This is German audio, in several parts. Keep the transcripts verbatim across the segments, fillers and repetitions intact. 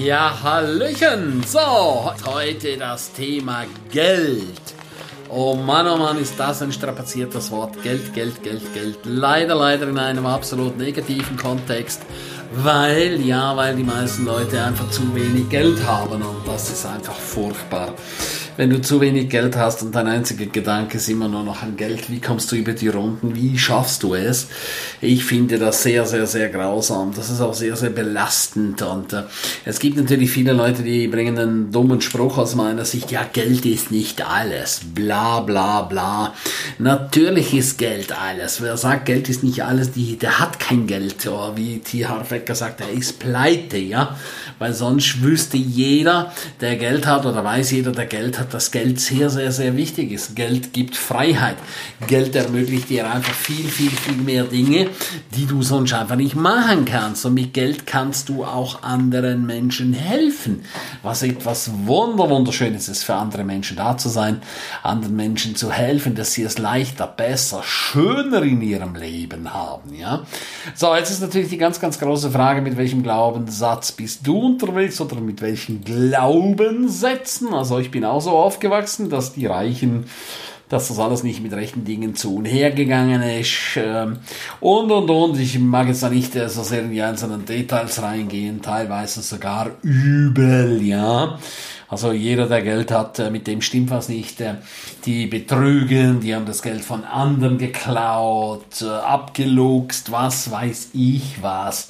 Ja, hallöchen! So, heute das Thema Geld. Oh Mann, oh Mann, ist das ein strapaziertes Wort. Geld, Geld, Geld, Geld. Leider, leider in einem absolut negativen Kontext. Weil, ja, weil die meisten Leute einfach zu wenig Geld haben und das ist einfach furchtbar. Wenn du zu wenig Geld hast und dein einziger Gedanke ist immer nur noch an Geld, wie kommst du über die Runden, wie schaffst du es? Ich finde das sehr, sehr, sehr grausam. Das ist auch sehr, sehr belastend und äh, es gibt natürlich viele Leute, die bringen einen dummen Spruch aus meiner Sicht, ja, Geld ist nicht alles, bla, bla, bla. Natürlich ist Geld alles. Wer sagt, Geld ist nicht alles, die, der hat kein Geld. Oder wie T. Harv Eker sagt, er ist pleite, ja, weil sonst wüsste jeder, der Geld hat oder weiß jeder, der Geld hat, dass Geld sehr, sehr, sehr wichtig ist. Geld gibt Freiheit. Geld ermöglicht dir einfach viel, viel, viel mehr Dinge, die du sonst einfach nicht machen kannst. Und mit Geld kannst du auch anderen Menschen helfen. Was etwas wunder, wunderschönes ist, für andere Menschen da zu sein, anderen Menschen zu helfen, dass sie es leichter, besser, schöner in ihrem Leben haben, ja. So, jetzt ist natürlich die ganz, ganz große Frage, mit welchem Glaubenssatz bist du unterwegs oder mit welchen Glaubenssätzen? Also ich bin auch so aufgewachsen, dass die Reichen, dass das alles nicht mit rechten Dingen zu und her gegangen ist und und und. Ich mag jetzt da nicht so sehr in die einzelnen Details reingehen, teilweise sogar übel, ja. Also jeder, der Geld hat, mit dem stimmt was nicht. Die betrügen, die haben das Geld von anderen geklaut, abgeluchst, was weiß ich was.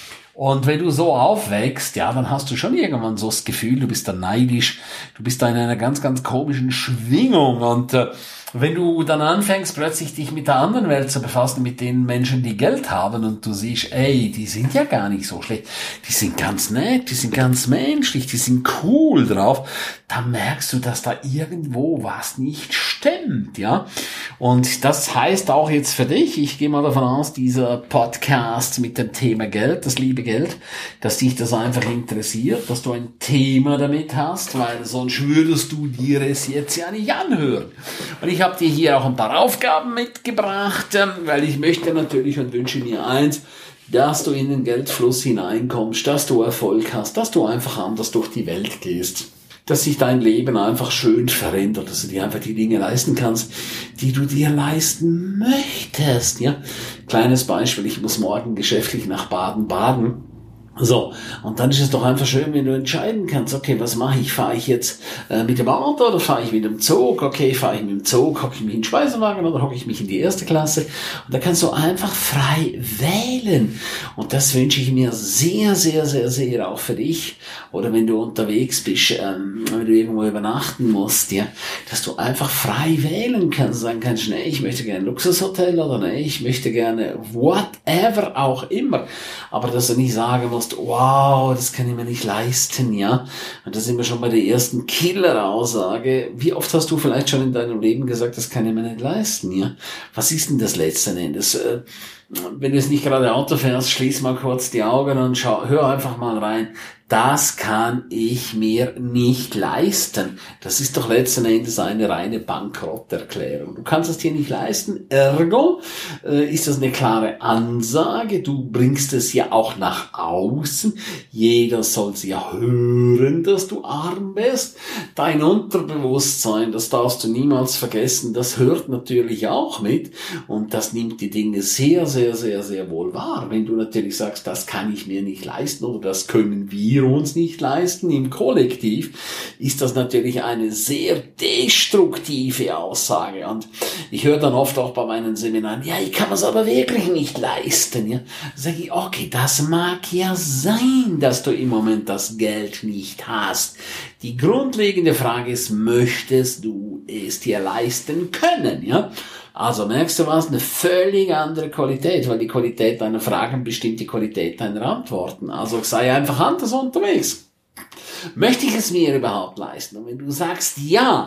Und wenn du so aufwächst, ja, dann hast du schon irgendwann so das Gefühl, du bist da neidisch, du bist da in einer ganz, ganz komischen Schwingung. Und äh, wenn du dann anfängst, plötzlich dich mit der anderen Welt zu befassen, mit den Menschen, die Geld haben, und du siehst, ey, die sind ja gar nicht so schlecht, die sind ganz nett, die sind ganz menschlich, die sind cool drauf, dann merkst du, dass da irgendwo was nicht stimmt, ja. Und das heißt auch jetzt für dich, ich gehe mal davon aus, dieser Podcast mit dem Thema Geld, das liebe Geld, dass dich das einfach interessiert, dass du ein Thema damit hast, weil sonst würdest du dir es jetzt ja nicht anhören. Und ich habe dir hier auch ein paar Aufgaben mitgebracht, weil ich möchte natürlich und wünsche mir eins, dass du in den Geldfluss hineinkommst, dass du Erfolg hast, dass du einfach anders durch die Welt gehst, dass sich dein Leben einfach schön verändert, dass du dir einfach die Dinge leisten kannst, die du dir leisten möchtest. Ja, kleines Beispiel, ich muss morgen geschäftlich nach Baden-Baden. So, und dann ist es doch einfach schön, wenn du entscheiden kannst, okay, was mache ich? Fahre ich jetzt äh, mit dem Auto oder fahre ich mit dem Zug? Okay, fahre ich mit dem Zug, hocke ich mich in den Speisewagen oder hocke ich mich in die erste Klasse? Und da kannst du einfach frei wählen. Und das wünsche ich mir sehr, sehr, sehr, sehr auch für dich. Oder wenn du unterwegs bist, ähm, wenn du irgendwo übernachten musst, ja, dass du einfach frei wählen kannst. Sagen kannst, nee, ich möchte gerne ein Luxushotel oder nee, ich möchte gerne whatever auch immer. Aber dass du nicht sagen musst, wow, das kann ich mir nicht leisten, ja. Und da sind wir schon bei der ersten Killer-Aussage. Wie oft hast du vielleicht schon in deinem Leben gesagt, das kann ich mir nicht leisten, ja? Was ist denn das letzten Endes? Äh, wenn du jetzt nicht gerade Auto fährst, schließ mal kurz die Augen und schau, hör einfach mal rein. Das kann ich mir nicht leisten. Das ist doch letzten Endes eine reine Bankrotterklärung. Du kannst es dir nicht leisten, ergo äh, ist das eine klare Ansage. Du bringst es ja auch nach außen. Jeder soll es ja hören, dass du arm bist. Dein Unterbewusstsein, das darfst du niemals vergessen, das hört natürlich auch mit und das nimmt die Dinge sehr, sehr, sehr, sehr wohl wahr. Wenn du natürlich sagst, das kann ich mir nicht leisten oder das können wir uns nicht leisten im Kollektiv, ist das natürlich eine sehr destruktive Aussage. Und ich höre dann oft auch bei meinen Seminaren, ja, ich kann es aber wirklich nicht leisten. Ja, sage ich, okay, das mag ja sein, dass du im Moment das Geld nicht hast. Die grundlegende Frage ist, möchtest du es dir leisten können? Ja. Also merkst du was? Eine völlig andere Qualität, weil die Qualität deiner Fragen bestimmt die Qualität deiner Antworten. Also sei einfach anders unterwegs. Möchte ich es mir überhaupt leisten? Und wenn du sagst ja,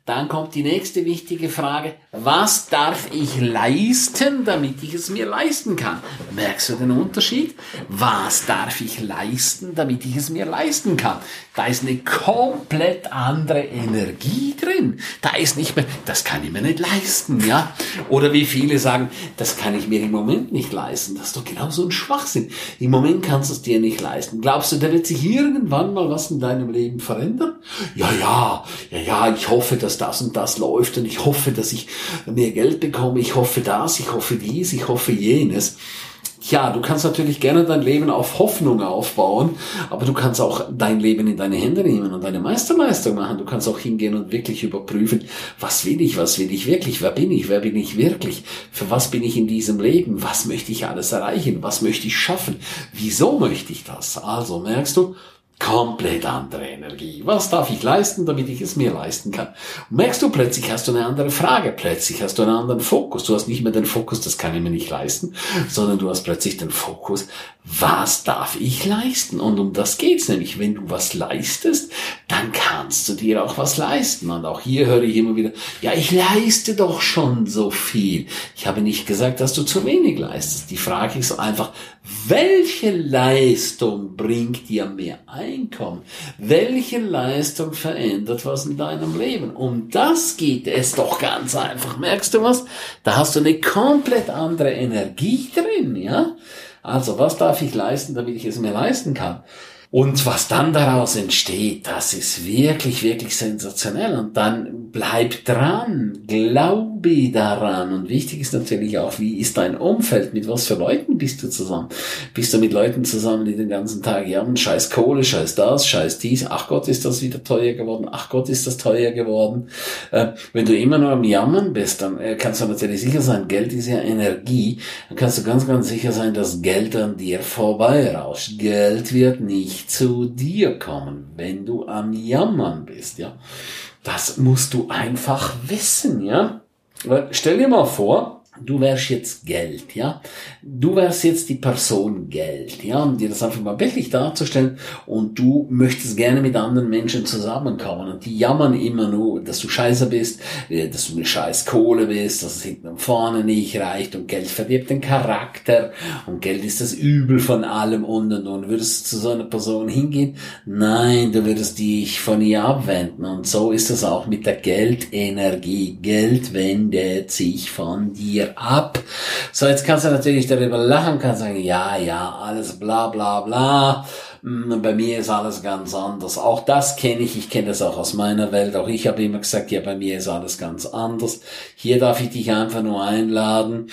Dann kommt die nächste wichtige Frage. Was darf ich leisten, damit ich es mir leisten kann? Merkst du den Unterschied? Was darf ich leisten, damit ich es mir leisten kann? Da ist eine komplett andere Energie drin. Da ist nicht mehr, das kann ich mir nicht leisten, ja? Oder wie viele sagen, das kann ich mir im Moment nicht leisten. Das ist doch genau so ein Schwachsinn. Im Moment kannst du es dir nicht leisten. Glaubst du, da wird sich irgendwann mal was in deinem Leben verändern? Ja, ja, ja, ja, ich hoffe, dass das und das läuft und ich hoffe, dass ich mehr Geld bekomme, ich hoffe das, ich hoffe dies, ich hoffe jenes. Ja, du kannst natürlich gerne dein Leben auf Hoffnung aufbauen, aber du kannst auch dein Leben in deine Hände nehmen und eine Meisterleistung machen. Du kannst auch hingehen und wirklich überprüfen, was will ich, was will ich wirklich, wer bin ich, wer bin ich wirklich, für was bin ich in diesem Leben, was möchte ich alles erreichen, was möchte ich schaffen, wieso möchte ich das? Also merkst du, komplett andere Energie. Was darf ich leisten, damit ich es mir leisten kann? Und merkst du, plötzlich hast du eine andere Frage, plötzlich hast du einen anderen Fokus. Du hast nicht mehr den Fokus, das kann ich mir nicht leisten, sondern du hast plötzlich den Fokus, was darf ich leisten? Und um das geht's nämlich. Wenn du was leistest, dann kannst du dir auch was leisten. Und auch hier höre ich immer wieder, ja, ich leiste doch schon so viel. Ich habe nicht gesagt, dass du zu wenig leistest. Die Frage ist einfach, welche Leistung bringt dir mehr Einkommen? Welche Leistung verändert was in deinem Leben? Um das geht es doch ganz einfach. Merkst du was? Da hast du eine komplett andere Energie drin, ja? Also, was darf ich leisten, damit ich es mir leisten kann? Und was dann daraus entsteht, das ist wirklich, wirklich sensationell. Und dann bleib dran, glaube daran. Und wichtig ist natürlich auch, wie ist dein Umfeld? Mit was für Leuten bist du zusammen? Bist du mit Leuten zusammen, die den ganzen Tag jammern, scheiß Kohle, scheiß das, scheiß dies, ach Gott, ist das wieder teuer geworden, ach Gott, ist das teuer geworden. Äh, wenn du immer nur am Jammern bist, dann äh, kannst du natürlich sicher sein, Geld ist ja Energie, dann kannst du ganz, ganz sicher sein, dass Geld an dir vorbeirauscht. Geld wird nicht zu dir kommen, wenn du am Jammern bist, ja. Das musst du einfach wissen, ja. Weil, stell dir mal vor, du wärst jetzt Geld, ja. Du wärst jetzt die Person Geld, ja, um dir das einfach mal wirklich darzustellen und du möchtest gerne mit anderen Menschen zusammenkommen und die jammern immer nur, dass du scheiße bist, dass du eine scheiß Kohle bist, dass es hinten und vorne nicht reicht und Geld verdirbt den Charakter und Geld ist das Übel von allem und und und. Würdest du zu so einer Person hingehen? Nein, du würdest dich von ihr abwenden und so ist es auch mit der Geldenergie. Geld wendet sich von dir ab. So, jetzt kannst du natürlich darüber lachen, kannst sagen, ja, ja, alles bla bla bla. Bei mir ist alles ganz anders. Auch das kenne ich, ich kenne das auch aus meiner Welt. Auch ich habe immer gesagt, ja, bei mir ist alles ganz anders. Hier darf ich dich einfach nur einladen.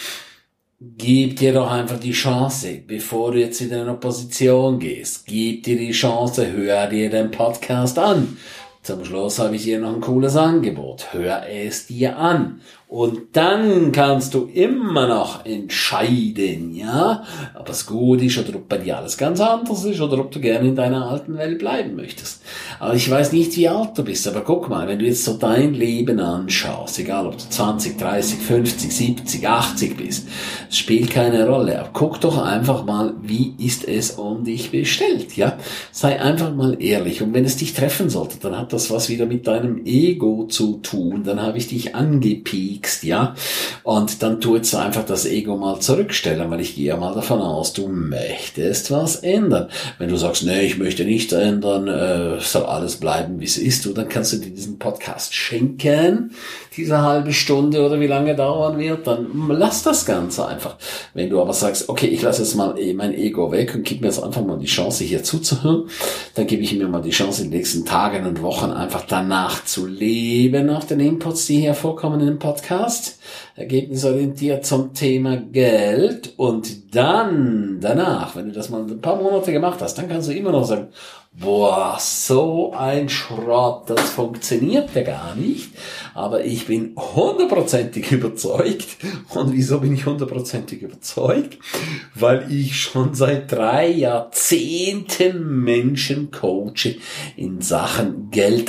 Gib dir doch einfach die Chance, bevor du jetzt wieder in eine Position gehst. Gib dir die Chance, hör dir den Podcast an. Zum Schluss habe ich dir noch ein cooles Angebot. Hör es dir an. Und dann kannst du immer noch entscheiden, ja, ob es gut ist oder ob bei dir alles ganz anders ist oder ob du gerne in deiner alten Welt bleiben möchtest. Aber ich weiß nicht, wie alt du bist, aber guck mal, wenn du jetzt so dein Leben anschaust, egal ob du zwanzig, dreißig, fünfzig, siebzig, achtzig bist, es spielt keine Rolle. Aber guck doch einfach mal, wie ist es um dich bestellt, ja? Sei einfach mal ehrlich. Und wenn es dich treffen sollte, dann hat das was wieder mit deinem Ego zu tun. Dann habe ich dich angepiekt, ja, und dann tu jetzt einfach das Ego mal zurückstellen, weil ich gehe ja mal davon aus, du möchtest was ändern. Wenn du sagst, nee, ich möchte nichts ändern, äh, soll alles bleiben, wie es ist, du, dann kannst du dir diesen Podcast schenken, diese halbe Stunde oder wie lange dauern wird, dann lass das Ganze einfach. Wenn du aber sagst, okay, ich lasse jetzt mal mein Ego weg und gib mir jetzt einfach mal die Chance, hier zuzuhören, dann gebe ich mir mal die Chance, in den nächsten Tagen und Wochen einfach danach zu leben, nach den Inputs, die hier vorkommen in dem Podcast. Ergebnisorientiert zum Thema Geld und dann, danach, wenn du das mal ein paar Monate gemacht hast, dann kannst du immer noch sagen, boah, so ein Schrott, das funktioniert ja gar nicht, aber ich bin hundertprozentig überzeugt. Und wieso bin ich hundertprozentig überzeugt? Weil ich schon seit drei Jahrzehnten Menschen coache in Sachen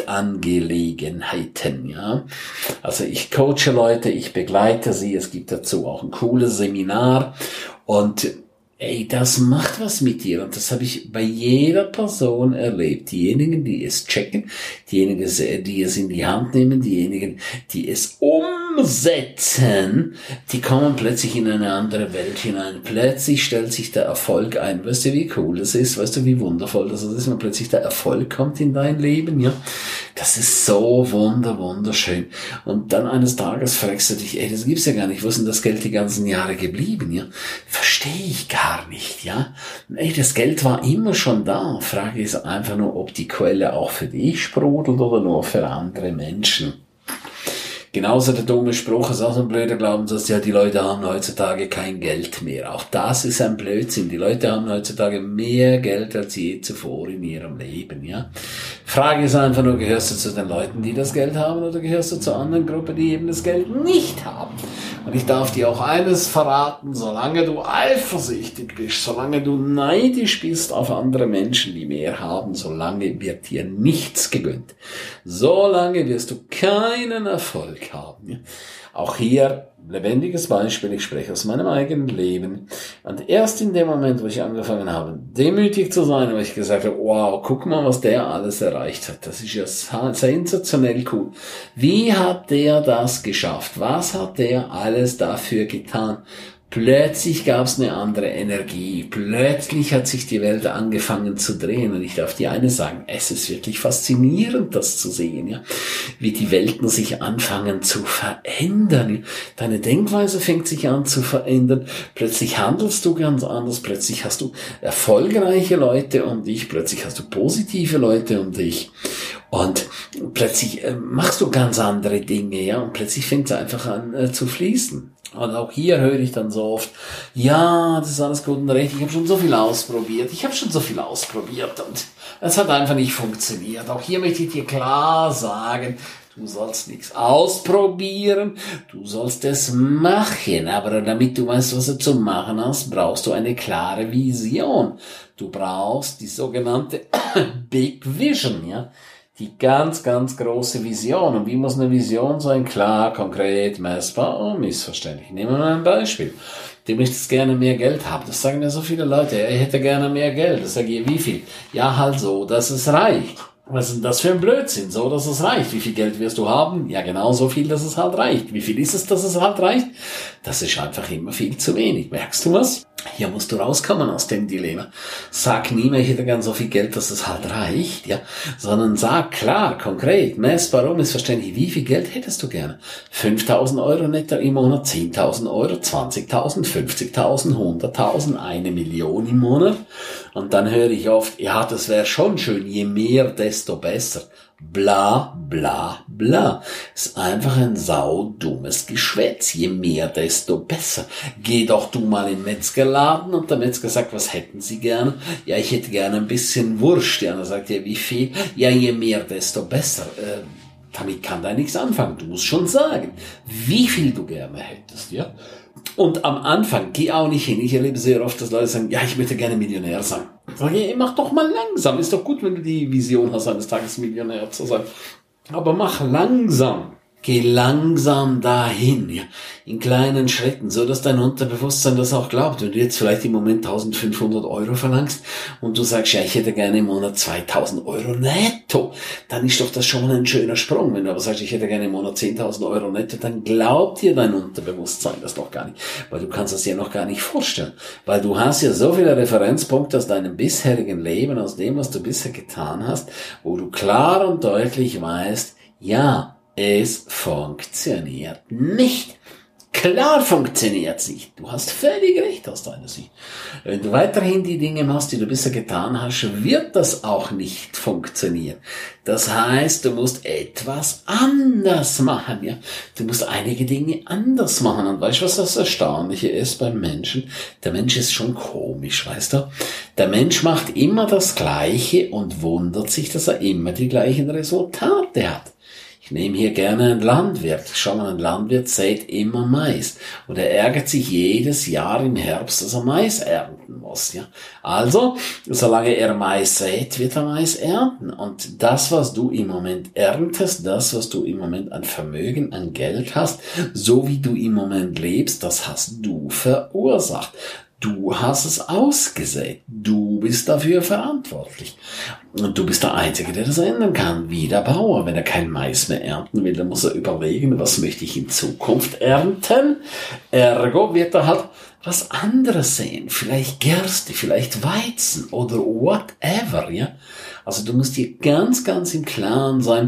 Geldangelegenheiten, ja. Also ich coache Leute, ich begleite sie, es gibt dazu auch ein cooles Seminar und ey, das macht was mit dir. Und das habe ich bei jeder Person erlebt. Diejenigen, die es checken, diejenigen, die es in die Hand nehmen, diejenigen, die es umsetzen, die kommen plötzlich in eine andere Welt hinein. Plötzlich stellt sich der Erfolg ein. Weißt du, wie cool das ist? Weißt du, wie wundervoll das ist, wenn plötzlich der Erfolg kommt in dein Leben? Ja, das ist so wunder, wunderschön. Und dann eines Tages fragst du dich, ey, das gibt's ja gar nicht. Wo ist denn das Geld die ganzen Jahre geblieben? Ja, verstehe ich gar nicht. Ja, ey, das Geld war immer schon da. Frage ist einfach nur, ob die Quelle auch für dich sprudelt oder nur für andere Menschen. Genauso der dumme Spruch ist auch so ein blöder Glaubenssatz, ja, die Leute haben heutzutage kein Geld mehr. Auch das ist ein Blödsinn. Die Leute haben heutzutage mehr Geld als je zuvor in ihrem Leben, ja. Frage ist einfach nur, gehörst du zu den Leuten, die das Geld haben, oder gehörst du zur anderen Gruppe, die eben das Geld nicht haben? Und ich darf dir auch eines verraten, solange du eifersüchtig bist, solange du neidisch bist auf andere Menschen, die mehr haben, solange wird dir nichts gegönnt. Solange wirst du keinen Erfolg haben. Auch hier lebendiges Beispiel, ich spreche aus meinem eigenen Leben. Und erst in dem Moment, wo ich angefangen habe, demütig zu sein, wo ich gesagt habe, wow, guck mal, was der alles erreicht hat. Das ist ja sensationell cool. Wie hat der das geschafft? Was hat der alles dafür getan? Plötzlich gab es eine andere Energie. Plötzlich hat sich die Welt angefangen zu drehen. Und ich darf dir eines sagen, es ist wirklich faszinierend, das zu sehen, ja, wie die Welten sich anfangen zu verändern. Deine Denkweise fängt sich an zu verändern. Plötzlich handelst du ganz anders. Plötzlich hast du erfolgreiche Leute um dich. Plötzlich hast du positive Leute um dich. Und plötzlich äh, machst du ganz andere Dinge, ja. Und plötzlich fängt es einfach an äh, zu fließen. Und auch hier höre ich dann so oft, ja, das ist alles gut und recht, ich habe schon so viel ausprobiert, ich habe schon so viel ausprobiert und es hat einfach nicht funktioniert. Auch hier möchte ich dir klar sagen, du sollst nichts ausprobieren, du sollst es machen, aber damit du weißt, was du zu machen hast, brauchst du eine klare Vision. Du brauchst die sogenannte Big Vision, ja. Die ganz, ganz große Vision. Und wie muss eine Vision sein? Klar, konkret, messbar und missverständlich. Nehmen wir mal ein Beispiel. Du möchtest gerne mehr Geld haben. Das sagen mir so viele Leute. Ich hätte gerne mehr Geld. Das sage ich, wie viel? Ja, halt so, dass es reicht. Was ist denn das für ein Blödsinn? So, dass es reicht. Wie viel Geld wirst du haben? Ja, genau so viel, dass es halt reicht. Wie viel ist es, dass es halt reicht? Das ist einfach immer viel zu wenig. Merkst du was? Hier musst du rauskommen aus dem Dilemma. Sag nie mehr, ich hätte gern so viel Geld, dass es halt reicht, ja, sondern sag klar, konkret, messbar, unmissverständlich, wie viel Geld hättest du gerne? fünftausend Euro netto im Monat, zehntausend Euro, zwanzigtausend, fünfzigtausend, hunderttausend, eine Million im Monat. Und dann höre ich oft, ja, das wäre schon schön, je mehr, desto besser. Bla, bla, bla. Ist einfach ein saudummes Geschwätz. Je mehr, desto besser. Geh doch du mal in den Metzgerladen und der Metzger sagt, was hätten Sie gerne? Ja, ich hätte gerne ein bisschen Wurst. Ja, dann sagt er, wie viel? Ja, je mehr, desto besser. Äh, damit kann da nichts anfangen. Du musst schon sagen, wie viel du gerne hättest, ja? Und am Anfang, geh auch nicht hin. Ich erlebe sehr oft, dass Leute sagen, ja, ich möchte gerne Millionär sein. Sag ich, mach doch mal langsam. Ist doch gut, wenn du die Vision hast, eines Tages Millionär zu sein. Aber mach langsam. Geh langsam dahin, ja, in kleinen Schritten, so dass dein Unterbewusstsein das auch glaubt. Wenn du jetzt vielleicht im Moment eintausendfünfhundert Euro verlangst und du sagst, ja, ich hätte gerne im Monat zweitausend Euro netto, dann ist doch das schon mal ein schöner Sprung. Wenn du aber sagst, ich hätte gerne im Monat zehntausend Euro netto, dann glaubt dir dein Unterbewusstsein das noch gar nicht, weil du kannst das dir noch gar nicht vorstellen. Weil du hast ja so viele Referenzpunkte aus deinem bisherigen Leben, aus dem, was du bisher getan hast, wo du klar und deutlich weißt, ja, es funktioniert nicht. Klar funktioniert's nicht. Du hast völlig recht aus deiner Sicht. Wenn du weiterhin die Dinge machst, die du bisher getan hast, wird das auch nicht funktionieren. Das heißt, du musst etwas anders machen, ja. Du musst einige Dinge anders machen. Und weißt du, was das Erstaunliche ist beim Menschen? Der Mensch ist schon komisch, weißt du? Der Mensch macht immer das Gleiche und wundert sich, dass er immer die gleichen Resultate hat. Ich nehme hier gerne einen Landwirt. Schau mal, ein Landwirt sät immer Mais. Und er ärgert sich jedes Jahr im Herbst, dass er Mais ernten muss, ja. Also, solange er Mais sät, wird er Mais ernten. Und das, was du im Moment erntest, das, was du im Moment an Vermögen, an Geld hast, so wie du im Moment lebst, das hast du verursacht. Du hast es ausgesät. Du bist dafür verantwortlich. Und du bist der Einzige, der das ändern kann. Wie der Bauer. Wenn er kein Mais mehr ernten will, dann muss er überlegen, was möchte ich in Zukunft ernten. Ergo wird er halt was anderes sehen. Vielleicht Gerste, vielleicht Weizen oder whatever, ja. Also du musst dir ganz, ganz im Klaren sein,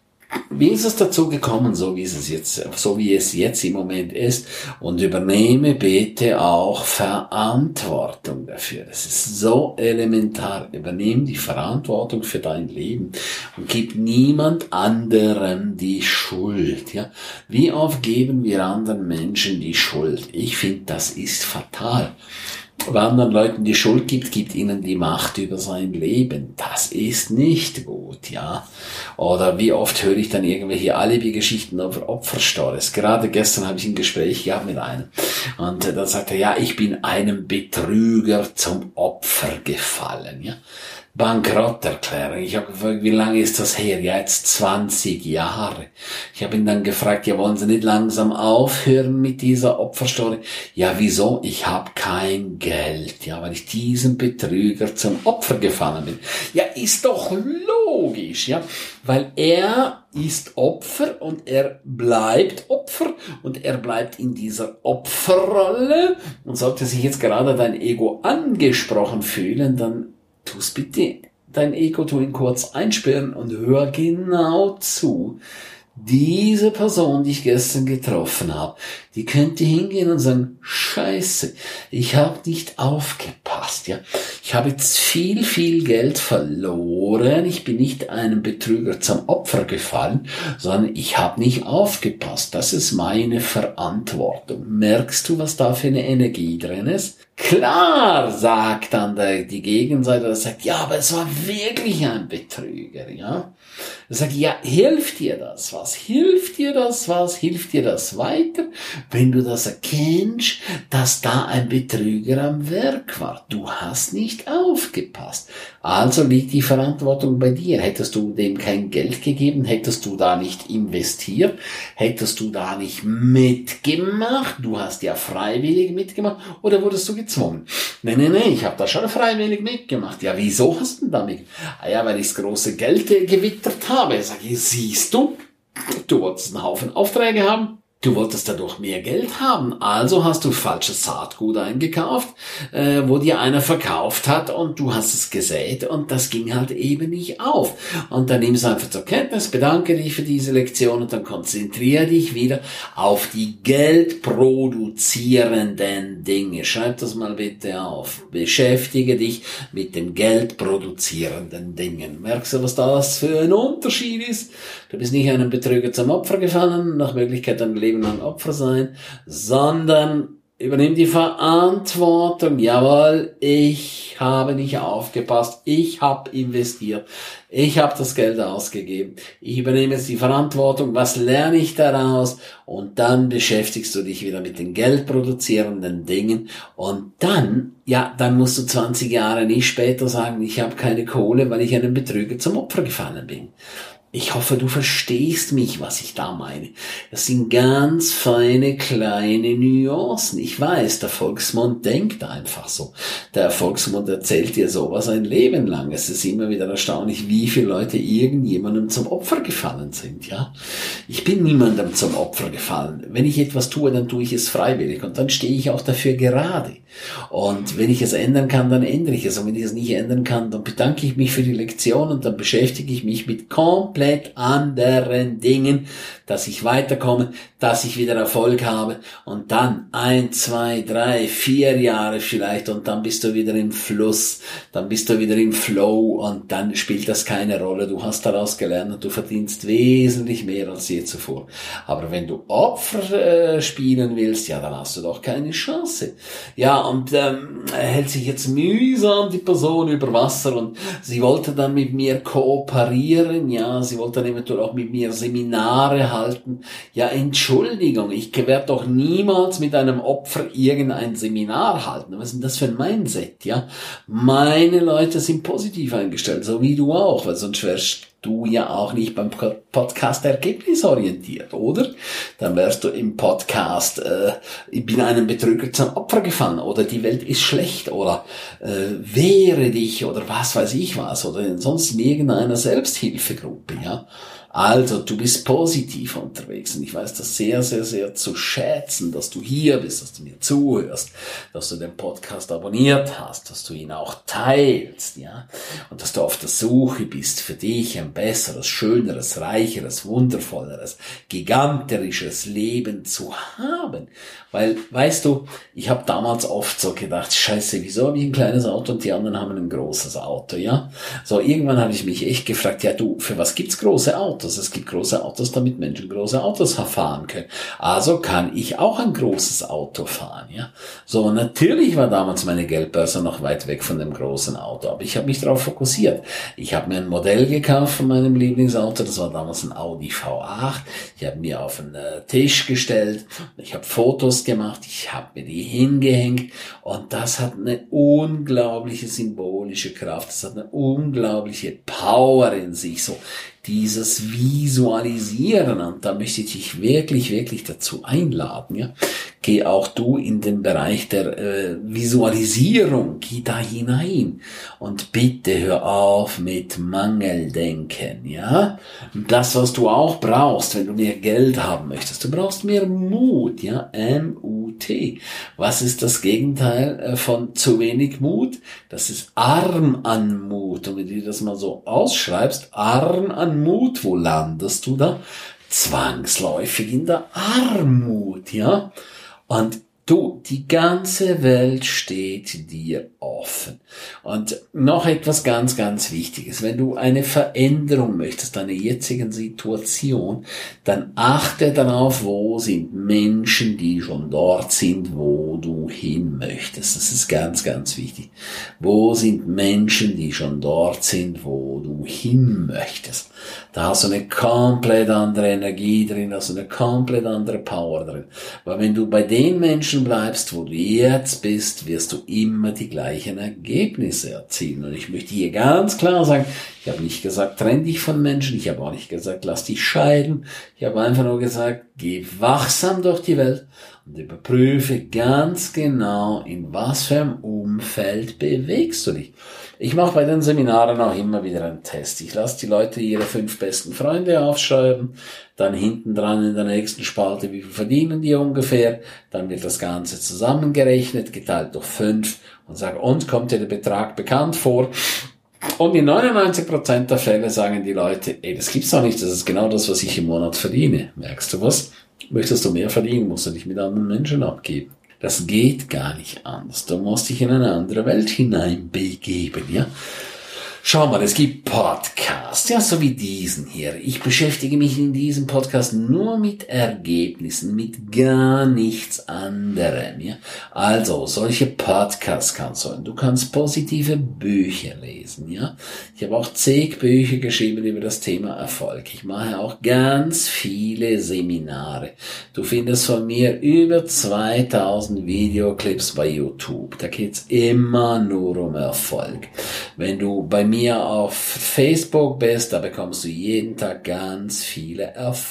wie ist es dazu gekommen, so wie es jetzt, so wie es jetzt im Moment ist, und übernehme bitte auch Verantwortung dafür. Das ist so elementar. Übernehme die Verantwortung für dein Leben und gib niemand anderem die Schuld, ja. Wie oft geben wir anderen Menschen die Schuld? Ich finde, das ist fatal. Wer anderen Leuten die Schuld gibt, gibt ihnen die Macht über sein Leben. Das ist nicht gut, ja. Oder wie oft höre ich dann irgendwelche Alibi-Geschichten über Opferstories. Gerade gestern habe ich ein Gespräch gehabt mit einem. Und da sagte er, ja, ich bin einem Betrüger zum Opfer gefallen, ja. Bankrotterklärung. Ich habe gefragt, wie lange ist das her? Ja, jetzt zwanzig Jahre. Ich habe ihn dann gefragt, ja, wollen Sie nicht langsam aufhören mit dieser Opferstory? Ja, wieso? Ich habe kein Geld. Ja, weil ich diesem Betrüger zum Opfer gefallen bin. Ja, ist doch logisch, ja. Weil er ist Opfer und er bleibt Opfer und er bleibt in dieser Opferrolle. Und sollte sich jetzt gerade dein Ego angesprochen fühlen, dann tu's bitte, dein Ego, tu ihn kurz einsperren und hör genau zu. Diese Person, die ich gestern getroffen habe, die könnte hingehen und sagen, Scheiße, ich habe nicht aufgepasst, ja. Ich habe jetzt viel, viel Geld verloren. Ich bin nicht einem Betrüger zum Opfer gefallen, sondern ich habe nicht aufgepasst. Das ist meine Verantwortung. Merkst du, was da für eine Energie drin ist? Klar, sagt dann der, die Gegenseite, das sagt, ja, aber es war wirklich ein Betrüger, ja. Er sagt, ja, hilft dir das was? Hilft dir das was? Hilft dir das weiter? Wenn du das erkennst, dass da ein Betrüger am Werk war. Du hast nicht aufgepasst. Also liegt die Verantwortung bei dir. Hättest du dem kein Geld gegeben, hättest du da nicht investiert, hättest du da nicht mitgemacht, du hast ja freiwillig mitgemacht, oder wurdest du gezwungen? Nee, nee, nee, ich habe da schon freiwillig mitgemacht. Ja, wieso hast du denn damit? Ah ja, weil ich das große Geld äh, gewittert habe. Ich sage, siehst du, du wolltest einen Haufen Aufträge haben. Du wolltest dadurch mehr Geld haben, also hast du falsches Saatgut eingekauft, äh, wo dir einer verkauft hat und du hast es gesät und das ging halt eben nicht auf. Und dann nimm es einfach zur Kenntnis, bedanke dich für diese Lektion und dann konzentriere dich wieder auf die geldproduzierenden Dinge. Schreib das mal bitte auf. Beschäftige dich mit den geldproduzierenden Dingen. Merkst du, was das für ein Unterschied ist? Du bist nicht einem Betrüger zum Opfer gefallen, nach Möglichkeit dein Leben lang Opfer sein, sondern übernimm die Verantwortung. Jawohl, ich habe nicht aufgepasst, ich habe investiert, ich habe das Geld ausgegeben, ich übernehme jetzt die Verantwortung, was lerne ich daraus? Und dann beschäftigst du dich wieder mit den geldproduzierenden Dingen und dann, ja, dann musst du zwanzig Jahre nicht später sagen, ich habe keine Kohle, weil ich einem Betrüger zum Opfer gefallen bin. Ich hoffe, du verstehst mich, was ich da meine. Das sind ganz feine, kleine Nuancen. Ich weiß, der Volksmund denkt einfach so. Der Volksmund erzählt dir sowas ein Leben lang. Es ist immer wieder erstaunlich, wie viele Leute irgendjemandem zum Opfer gefallen sind, ja. Ich bin niemandem zum Opfer gefallen. Wenn ich etwas tue, dann tue ich es freiwillig und dann stehe ich auch dafür gerade. Und wenn ich es ändern kann, dann ändere ich es. Und wenn ich es nicht ändern kann, dann bedanke ich mich für die Lektion und dann beschäftige ich mich mit komplett anderen Dingen, dass ich weiterkomme, dass ich wieder Erfolg habe und dann ein, zwei, drei, vier Jahre vielleicht und dann bist du wieder im Fluss, dann bist du wieder im Flow und dann spielt das keine Rolle. Du hast daraus gelernt und du verdienst wesentlich mehr als je zuvor. Aber wenn du Opfer äh, spielen willst, ja, dann hast du doch keine Chance. Ja, und ähm, hält sich jetzt mühsam die Person über Wasser und sie wollte dann mit mir kooperieren, ja, sie wollte dann eventuell auch mit mir Seminare halten. Ja, Entschuldigung, ich werde doch niemals mit einem Opfer irgendein Seminar halten. Was ist denn das für ein Mindset, ja? Meine Leute sind positiv eingestellt, so wie du auch, weil sonst wärst du ja auch nicht beim Podcast ergebnisorientiert, oder? Dann wärst du im Podcast, äh, ich bin einem Betrüger zum Opfer gefallen, oder die Welt ist schlecht, oder äh, wehre dich, oder was weiß ich was, oder sonst in irgendeiner Selbsthilfegruppe, ja. Also, du bist positiv unterwegs und ich weiß das sehr, sehr, sehr zu schätzen, dass du hier bist, dass du mir zuhörst, dass du den Podcast abonniert hast, dass du ihn auch teilst, ja, und dass du auf der Suche bist für dich ein besseres, schöneres, reicheres, wundervolleres, giganterisches Leben zu haben. Weil, weißt du, ich habe damals oft so gedacht, scheiße, wieso habe ich ein kleines Auto und die anderen haben ein großes Auto, ja? So, irgendwann habe ich mich echt gefragt, ja du, für was gibt's große Autos? Es gibt große Autos, damit Menschen große Autos fahren können. Also kann ich auch ein großes Auto fahren, ja? So, natürlich war damals meine Geldbörse noch weit weg von dem großen Auto, aber ich habe mich darauf fokussiert. Ich habe mir ein Modell gekauft von meinem Lieblingsauto, das war damals ein Audi V acht. Ich habe mir auf einen Tisch gestellt, ich habe Fotos gemacht, ich habe mir die hingehängt und das hat eine unglaubliche symbolische Kraft, das hat eine unglaubliche Power in sich, so dieses Visualisieren, und da möchte ich dich wirklich, wirklich dazu einladen, ja. Geh auch du in den Bereich der äh, Visualisierung, geh da hinein und bitte hör auf mit Mangeldenken, ja. Das, was du auch brauchst, wenn du mehr Geld haben möchtest, du brauchst mehr Mut, ja, M U T. Was ist das Gegenteil äh, von zu wenig Mut? Das ist arm an Mut, und wenn du das mal so ausschreibst, arm an Mut, wo landest du da? Zwangsläufig in der Armut, ja. Und du, die ganze Welt steht dir offen. Und noch etwas ganz, ganz Wichtiges. Wenn du eine Veränderung möchtest, deiner jetzigen Situation, dann achte darauf, wo sind Menschen, die schon dort sind, wo du hin möchtest. Das ist ganz, ganz wichtig. Wo sind Menschen, die schon dort sind, wo du hin möchtest? Da hast du eine komplett andere Energie drin, da hast du eine komplett andere Power drin. Weil wenn du bei den Menschen bleibst, wo du jetzt bist, wirst du immer die gleichen Ergebnisse erzielen. Und ich möchte hier ganz klar sagen, ich habe nicht gesagt, trenn dich von Menschen, ich habe auch nicht gesagt, lass dich scheiden. Ich habe einfach nur gesagt, geh wachsam durch die Welt und überprüfe ganz genau, in was für einem Umfeld bewegst du dich. Ich mache bei den Seminaren auch immer wieder einen Test. Ich lasse die Leute ihre fünf besten Freunde aufschreiben, dann hinten dran in der nächsten Spalte, wie viel verdienen die ungefähr, dann wird das Ganze zusammengerechnet, geteilt durch fünf und sage, und kommt dir der Betrag bekannt vor? Und in neunundneunzig Prozent der Fälle sagen die Leute, ey, das gibt's doch nicht, das ist genau das, was ich im Monat verdiene. Merkst du was? Möchtest du mehr verdienen, musst du dich mit anderen Menschen abgeben. Das geht gar nicht anders. Du musst dich in eine andere Welt hineinbegeben, ja. Schau mal, es gibt Podcasts, ja, so wie diesen hier. Ich beschäftige mich in diesem Podcast nur mit Ergebnissen, mit gar nichts anderem, ja. Also, solche Podcasts kannst du hören. Du kannst positive Bücher lesen, ja. Ich habe auch zig Bücher geschrieben über das Thema Erfolg. Ich mache auch ganz viele Seminare. Du findest von mir über zweitausend Videoclips bei YouTube. Da geht's immer nur um Erfolg. Wenn du bei mir auf Facebook bist, da bekommst du jeden Tag ganz viele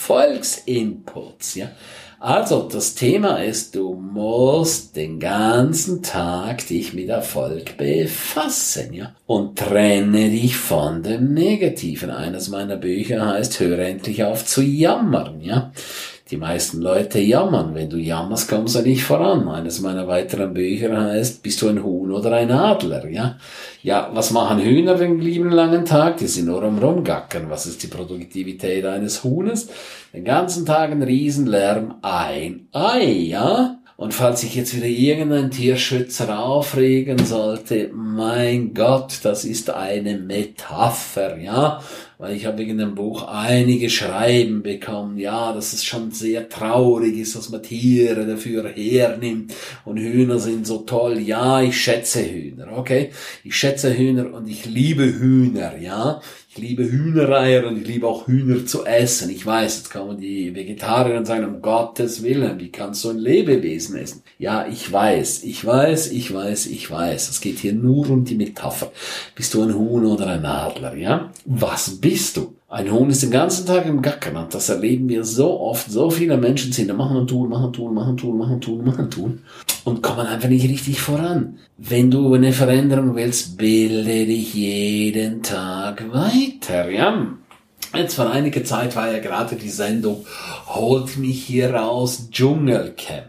Erfolgsinputs, ja. Also, das Thema ist, du musst den ganzen Tag dich mit Erfolg befassen, ja. Und trenne dich von dem Negativen. Eines meiner Bücher heißt, höre endlich auf zu jammern, ja. Die meisten Leute jammern. Wenn du jammerst, kommst du nicht voran. Eines meiner weiteren Bücher heißt, bist du ein Huhn oder ein Adler, ja? Ja, was machen Hühner den lieben langen Tag? Die sind nur am Rumgackern. Was ist die Produktivität eines Huhnes? Den ganzen Tag ein Riesenlärm, ein Ei, ja? Und falls sich jetzt wieder irgendein Tierschützer aufregen sollte, mein Gott, das ist eine Metapher, ja? Weil ich habe wegen dem Buch einige Schreiben bekommen, ja, dass es schon sehr traurig ist, dass man Tiere dafür hernimmt und Hühner sind so toll. Ja, ich schätze Hühner, okay? Ich schätze Hühner und ich liebe Hühner, ja? Ich liebe Hühnereier und ich liebe auch Hühner zu essen. Ich weiß, jetzt kommen die Vegetarier und sagen, um Gottes Willen, wie kannst du ein Lebewesen essen? Ja, ich weiß, ich weiß, ich weiß, ich weiß. Es geht hier nur um die Metapher. Bist du ein Huhn oder ein Adler, ja? Was bist du? Ein Huhn ist den ganzen Tag im Gackern und das erleben wir so oft. So viele Menschen sind da machen und tun, machen und tun, machen und tun, machen und tun, machen und tun und kommen einfach nicht richtig voran. Wenn du eine Veränderung willst, bilde dich jeden Tag weiter, ja. Jetzt vor einiger Zeit war ja gerade die Sendung Holt mich hier raus, Dschungelcamp.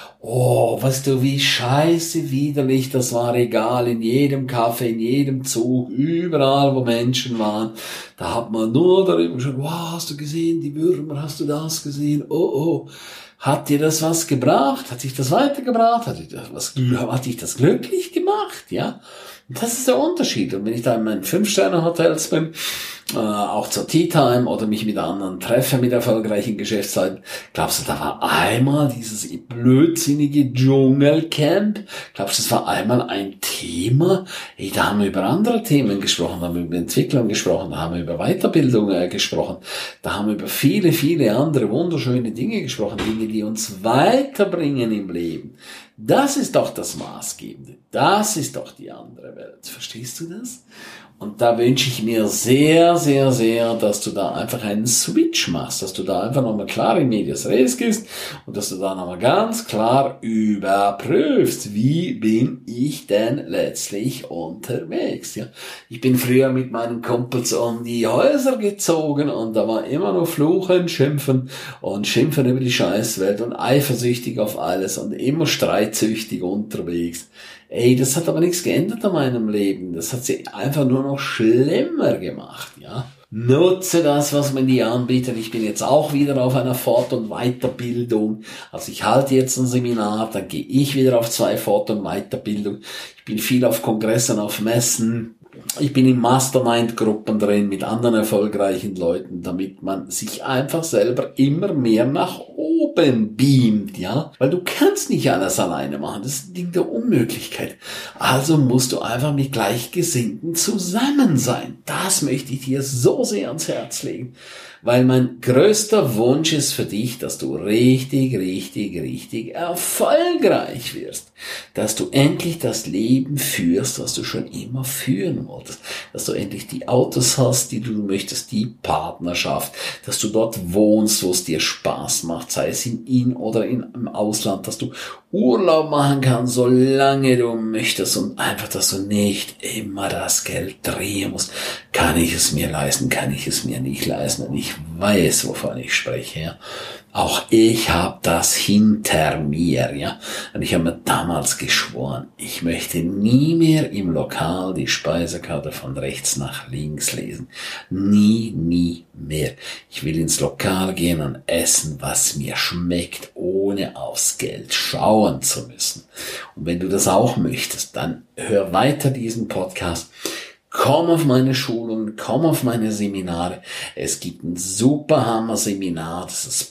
Oh, weißt du, wie scheiße widerlich das war, egal, in jedem Café, in jedem Zug, überall, wo Menschen waren, da hat man nur darüber gesprochen, wow, hast du gesehen, die Würmer, hast du das gesehen, oh, oh, hat dir das was gebracht, hat sich das weitergebracht, hat dich das, was, hat dich das glücklich gemacht, ja? Und das ist der Unterschied. Und wenn ich da in meinen Fünf-Sterne-Hotels bin, äh, auch zur Tea-Time oder mich mit anderen treffe mit erfolgreichen Geschäftszeiten, glaubst du, da war einmal dieses blödsinnige Dschungelcamp? Glaubst du, das war einmal ein Thema? Hey, da haben wir über andere Themen gesprochen, da haben wir über Entwicklung gesprochen, da haben wir über Weiterbildung äh, gesprochen, da haben wir über viele, viele andere wunderschöne Dinge gesprochen, Dinge, die uns weiterbringen im Leben. Das ist doch das Maßgebende. Das ist doch die andere Welt. Verstehst du das? Und da wünsche ich mir sehr, sehr, sehr, dass du da einfach einen Switch machst, dass du da einfach nochmal klar in Medias Res gehst und dass du da nochmal ganz klar überprüfst, wie bin ich denn letztlich unterwegs, ja. Ich bin früher mit meinen Kumpels um die Häuser gezogen und da war immer nur Fluchen, Schimpfen und Schimpfen über die Scheißwelt und eifersüchtig auf alles und immer streitsüchtig unterwegs. Ey, das hat aber nichts geändert an meinem Leben. Das hat sie einfach nur noch schlimmer gemacht, ja. Nutze das, was man dir anbietet. Ich bin jetzt auch wieder auf einer Fort- und Weiterbildung. Also ich halte jetzt ein Seminar, dann gehe ich wieder auf zwei Fort- und Weiterbildung. Ich bin viel auf Kongressen, auf Messen. Ich bin in Mastermind-Gruppen drin mit anderen erfolgreichen Leuten, damit man sich einfach selber immer mehr nach oben beamt, ja? Weil du kannst nicht alles alleine machen. Das ist ein Ding der Unmöglichkeit. Also musst du einfach mit Gleichgesinnten zusammen sein. Das möchte ich dir so sehr ans Herz legen. Weil mein größter Wunsch ist für dich, dass du richtig, richtig, richtig erfolgreich wirst. Dass du endlich das Leben führst, was du schon immer führen wolltest. Dass du endlich die Autos hast, die du möchtest, die Partnerschaft. Dass du dort wohnst, wo es dir Spaß macht, sei es in in oder in, im Ausland. Dass du Urlaub machen kannst, solange du möchtest und einfach, dass du nicht immer das Geld drehen musst. Kann ich es mir leisten, kann ich es mir nicht leisten? Und ich weiß, wovon ich spreche, ja. Auch ich habe das hinter mir, ja. Und ich habe mir damals geschworen, ich möchte nie mehr im Lokal die Speisekarte von rechts nach links lesen. Nie, nie mehr. Ich will ins Lokal gehen und essen, was mir schmeckt, ohne aufs Geld schauen zu müssen. Und wenn du das auch möchtest, dann hör weiter diesen Podcast. Komm auf meine Schulungen, komm auf meine Seminare. Es gibt ein super Hammer-Seminar, das ist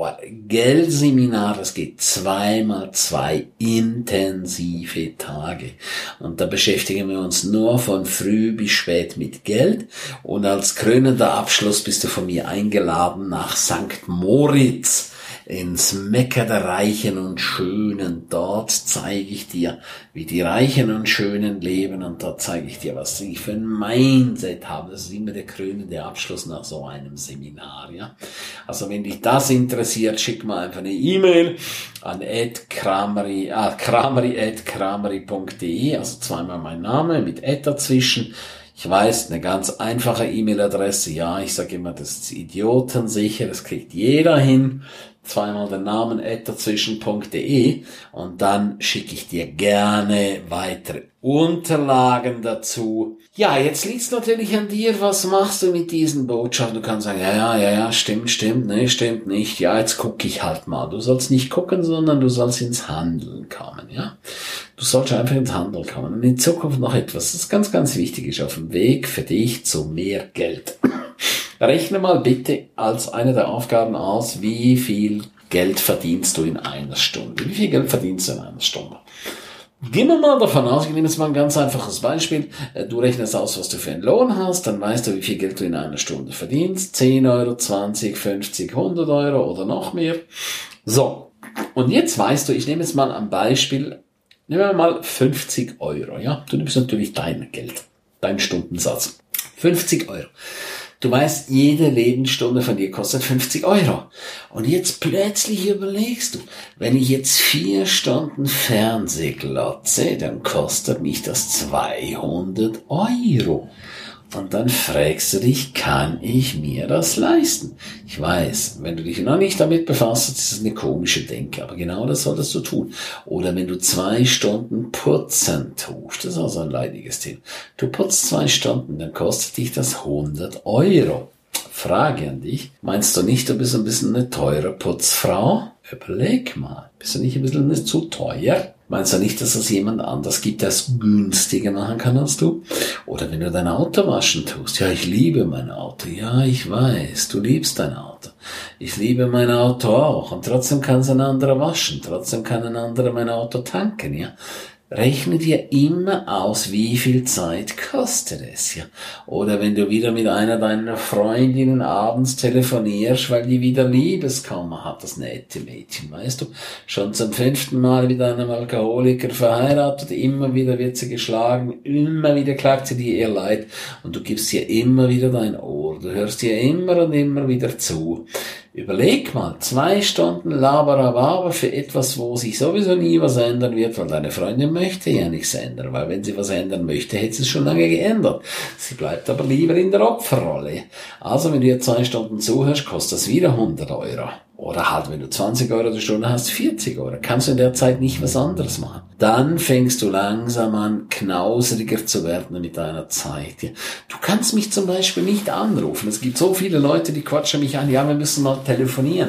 Power-Geld-Seminar. Das geht zweimal zwei intensive Tage. Und da beschäftigen wir uns nur von früh bis spät mit Geld. Und als krönender Abschluss bist du von mir eingeladen nach Sankt Moritz, ins Mekka der Reichen und Schönen. Dort zeige ich dir, wie die Reichen und Schönen leben und dort zeige ich dir, was sie für ein Mindset haben. Das ist immer der krönende Abschluss nach so einem Seminar, ja. Also wenn dich das interessiert, schick mal einfach eine E-Mail an krameri, ah, krameri at krameri punkt de, also zweimal mein Name mit Ad dazwischen. Ich weiß, eine ganz einfache E-Mail-Adresse, ja, ich sage immer, das ist idiotensicher, das kriegt jeder hin. Zweimal den Namen at dazwischen punkt de und dann schicke ich dir gerne weitere Unterlagen dazu. Ja, jetzt liegt's natürlich an dir, was machst du mit diesen Botschaften? Du kannst sagen, ja, ja, ja, ja, stimmt, stimmt, nee, stimmt nicht. Ja, jetzt gucke ich halt mal. Du sollst nicht gucken, sondern du sollst ins Handeln kommen, ja. Du sollst einfach ins Handeln kommen. Und in Zukunft noch etwas, das ganz, ganz wichtig ist, auf dem Weg für dich zu mehr Geld. Rechne mal bitte als eine der Aufgaben aus, wie viel Geld verdienst du in einer Stunde? Wie viel Geld verdienst du in einer Stunde? Gehen wir mal davon aus, ich nehme jetzt mal ein ganz einfaches Beispiel. Du rechnest aus, was du für einen Lohn hast, dann weißt du, wie viel Geld du in einer Stunde verdienst. zehn Euro, zwanzig, fünfzig, hundert Euro oder noch mehr. So, und jetzt weißt du, ich nehme jetzt mal ein Beispiel, nehmen wir mal fünfzig Euro. Ja, du nimmst natürlich dein Geld, deinen Stundensatz. fünfzig Euro. Du weißt, jede Lebensstunde von dir kostet fünfzig Euro. Und jetzt plötzlich überlegst du, wenn ich jetzt vier Stunden Fernseh glotze, dann kostet mich das zweihundert Euro. Und dann fragst du dich, kann ich mir das leisten? Ich weiß, wenn du dich noch nicht damit befasst, ist das eine komische Denke, aber genau das solltest du tun. Oder wenn du zwei Stunden putzen tust, das ist also ein leidiges Thema. Du putzt zwei Stunden, dann kostet dich das hundert Euro. Frage an dich, meinst du nicht, du bist ein bisschen eine teure Putzfrau? Überleg mal, bist du nicht ein bisschen eine zu teuer? Meinst du nicht, dass es jemand anders gibt, der es günstiger machen kann als du? Oder wenn du dein Auto waschen tust. Ja, ich liebe mein Auto. Ja, ich weiß, du liebst dein Auto. Ich liebe mein Auto auch. Und trotzdem kann es ein anderer waschen. Trotzdem kann ein anderer mein Auto tanken, ja. Rechne dir immer aus, wie viel Zeit kostet es, ja. Oder wenn du wieder mit einer deiner Freundinnen abends telefonierst, weil die wieder Liebeskummer hat, das nette Mädchen, weißt du, schon zum fünften Mal mit einem Alkoholiker verheiratet, immer wieder wird sie geschlagen, immer wieder klagt sie dir ihr Leid und du gibst ihr immer wieder dein Ohr, du hörst ihr immer und immer wieder zu. Überleg mal, zwei Stunden Laberababer für etwas, wo sich sowieso nie was ändern wird, weil deine Freundin möchte ja nichts ändern, weil wenn sie was ändern möchte, hätte sie es schon lange geändert. Sie bleibt aber lieber in der Opferrolle. Also wenn du ihr zwei Stunden zuhörst, kostet das wieder hundert Euro. Oder halt, wenn du zwanzig Euro die Stunde hast, vierzig Euro. Kannst du in der Zeit nicht was anderes machen. Dann fängst du langsam an, knauseriger zu werden mit deiner Zeit. Du kannst mich zum Beispiel nicht anrufen. Es gibt so viele Leute, die quatschen mich an, ja, wir müssen mal telefonieren.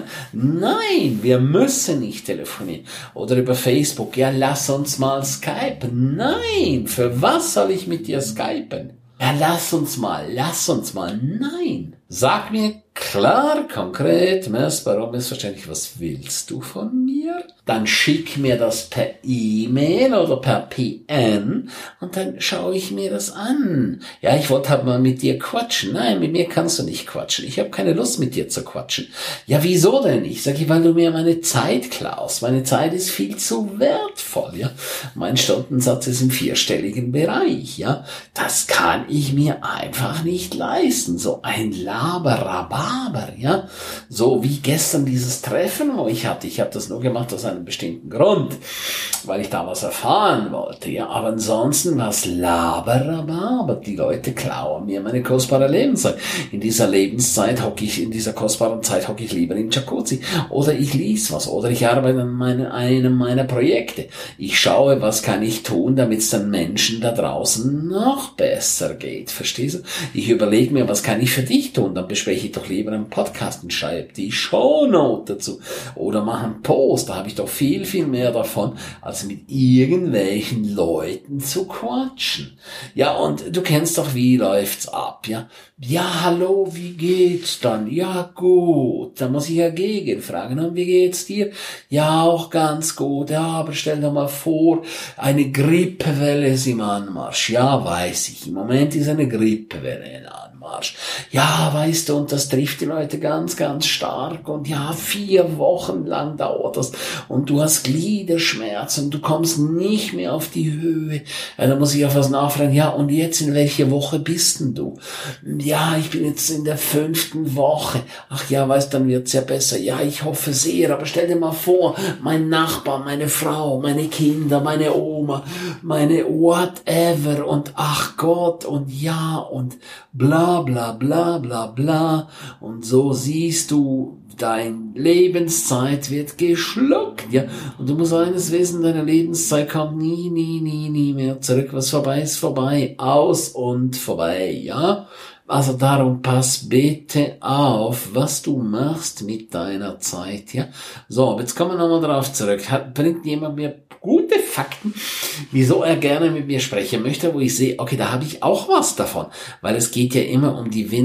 Nein, wir müssen nicht telefonieren. Oder über Facebook, ja, lass uns mal skypen. Nein, für was soll ich mit dir skypen? Ja, lass uns mal, lass uns mal. Nein. Sag mir klar, konkret, messbar, missverständlich, was willst du von mir? Dann schick mir das per E-Mail oder per P M und dann schaue ich mir das an. Ja, ich wollte halt mal mit dir quatschen. Nein, mit mir kannst du nicht quatschen. Ich habe keine Lust, mit dir zu quatschen. Ja, wieso denn nicht? Sag ich, weil du mir meine Zeit klaust. Meine Zeit ist viel zu wertvoll, ja. Mein Stundensatz ist im vierstelligen Bereich, ja. Das kann ich mir einfach nicht leisten. So ein Laberababer, ja. So wie gestern dieses Treffen, wo ich hatte. Ich habe das nur gemacht aus einem bestimmten Grund, weil ich da was erfahren wollte, ja. Aber ansonsten was Laberababer. Die Leute klauen mir meine kostbare Lebenszeit. In dieser Lebenszeit hocke ich, in dieser kostbaren Zeit hocke ich lieber im Jacuzzi. Oder ich lese was. Oder ich arbeite an meine, einem meiner Projekte. Ich schaue, was kann ich tun, damit es den Menschen da draußen noch besser geht. Verstehst du? Ich überlege mir, was kann ich für dich tun? Dann bespreche ich doch lieber einen Podcast und schreibe die Shownote dazu. Oder mache einen Post. Da habe ich doch viel, viel mehr davon, als mit irgendwelchen Leuten zu quatschen. Ja, und du kennst doch, wie läuft's ab, ja? Ja, hallo, wie geht's dann? Ja, gut. Da muss ich ja gegenfragen. Und wie geht's dir? Ja, auch ganz gut. Ja, aber stell dir mal vor, eine Grippewelle ist im Anmarsch. Ja, weiß ich. Im Moment ist eine Grippewelle in Anmarsch. Ja, weißt du, und das trifft die Leute ganz, ganz stark. Und ja, vier Wochen lang dauert das. Und du hast Gliederschmerzen. Du kommst nicht mehr auf die Höhe. Ja, da muss ich auf was nachfragen. Ja, und jetzt in welche Woche bist denn du? Ja, ich bin jetzt in der fünften Woche. Ach ja, weißt, dann wird's ja besser. Ja, ich hoffe sehr, aber stell dir mal vor, mein Nachbar, meine Frau, meine Kinder, meine Oma, meine whatever und ach Gott und ja und bla bla bla bla bla. Und so siehst du, deine Lebenszeit wird geschluckt, ja. Und du musst eines wissen, deine Lebenszeit kommt nie, nie, nie, nie mehr zurück. Was vorbei ist, vorbei. Aus und vorbei, ja. Also darum pass bitte auf, was du machst mit deiner Zeit, ja. So, jetzt kommen wir nochmal drauf zurück. Hat, bringt jemand mir gute Fakten, wieso er gerne mit mir sprechen möchte, wo ich sehe, okay, da habe ich auch was davon, weil es geht ja immer um die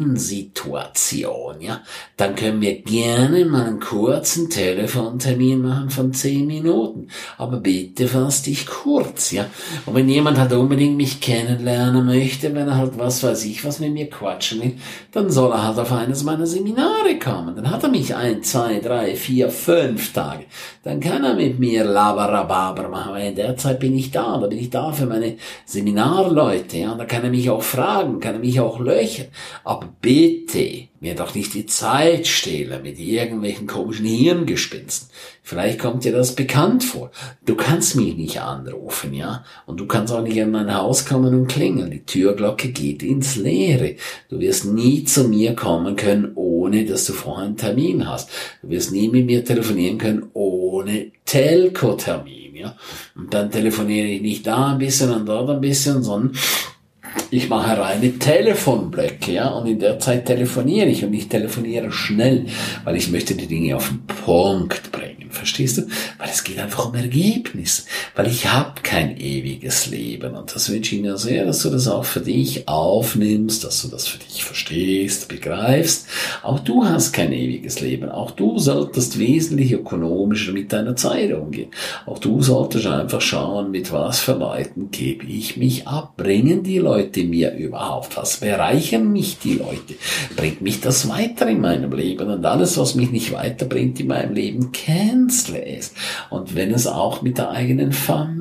Win-Win-Situation, ja. Dann können wir gerne mal einen kurzen Telefontermin machen von zehn Minuten, aber bitte fass dich kurz, ja. Und wenn jemand halt unbedingt mich kennenlernen möchte, wenn er halt, was weiß ich, was mit mit mir quatschen will, dann soll er halt auf eines meiner Seminare kommen. Dann hat er mich ein, zwei, drei, vier, fünf Tage. Dann kann er mit mir Laberababer machen, weil in der Zeit bin ich da. Da bin ich da für meine Seminarleute. Ja, da kann er mich auch fragen, kann er mich auch löchern. Aber bitte, mir doch nicht die Zeit stehlen mit irgendwelchen komischen Hirngespinsten. Vielleicht kommt dir das bekannt vor. Du kannst mich nicht anrufen, ja? Und du kannst auch nicht an mein Haus kommen und klingeln. Die Türglocke geht ins Leere. Du wirst nie zu mir kommen können, ohne dass du vorher einen Termin hast. Du wirst nie mit mir telefonieren können, ohne Telco-Termin, ja? Und dann telefoniere ich nicht da ein bisschen und dort ein bisschen, sondern ich mache reine Telefonblöcke, ja, und in der Zeit telefoniere ich und ich telefoniere schnell, weil ich möchte die Dinge auf den Punkt bringen, verstehst du? Weil es geht einfach um Ergebnis, weil ich habe kein ewiges Leben und das wünsche ich mir sehr, dass du das auch für dich aufnimmst, dass du das für dich verstehst, begreifst. Auch du hast kein ewiges Leben, auch du solltest wesentlich ökonomischer mit deiner Zeit umgehen. Auch du solltest einfach schauen, mit was für Leuten gebe ich mich ab, bringen die Leute mir überhaupt was? Bereichern mich die Leute? Bringt mich das weiter in meinem Leben? Und alles, was mich nicht weiterbringt in meinem Leben, cancele es. Und wenn es auch mit der eigenen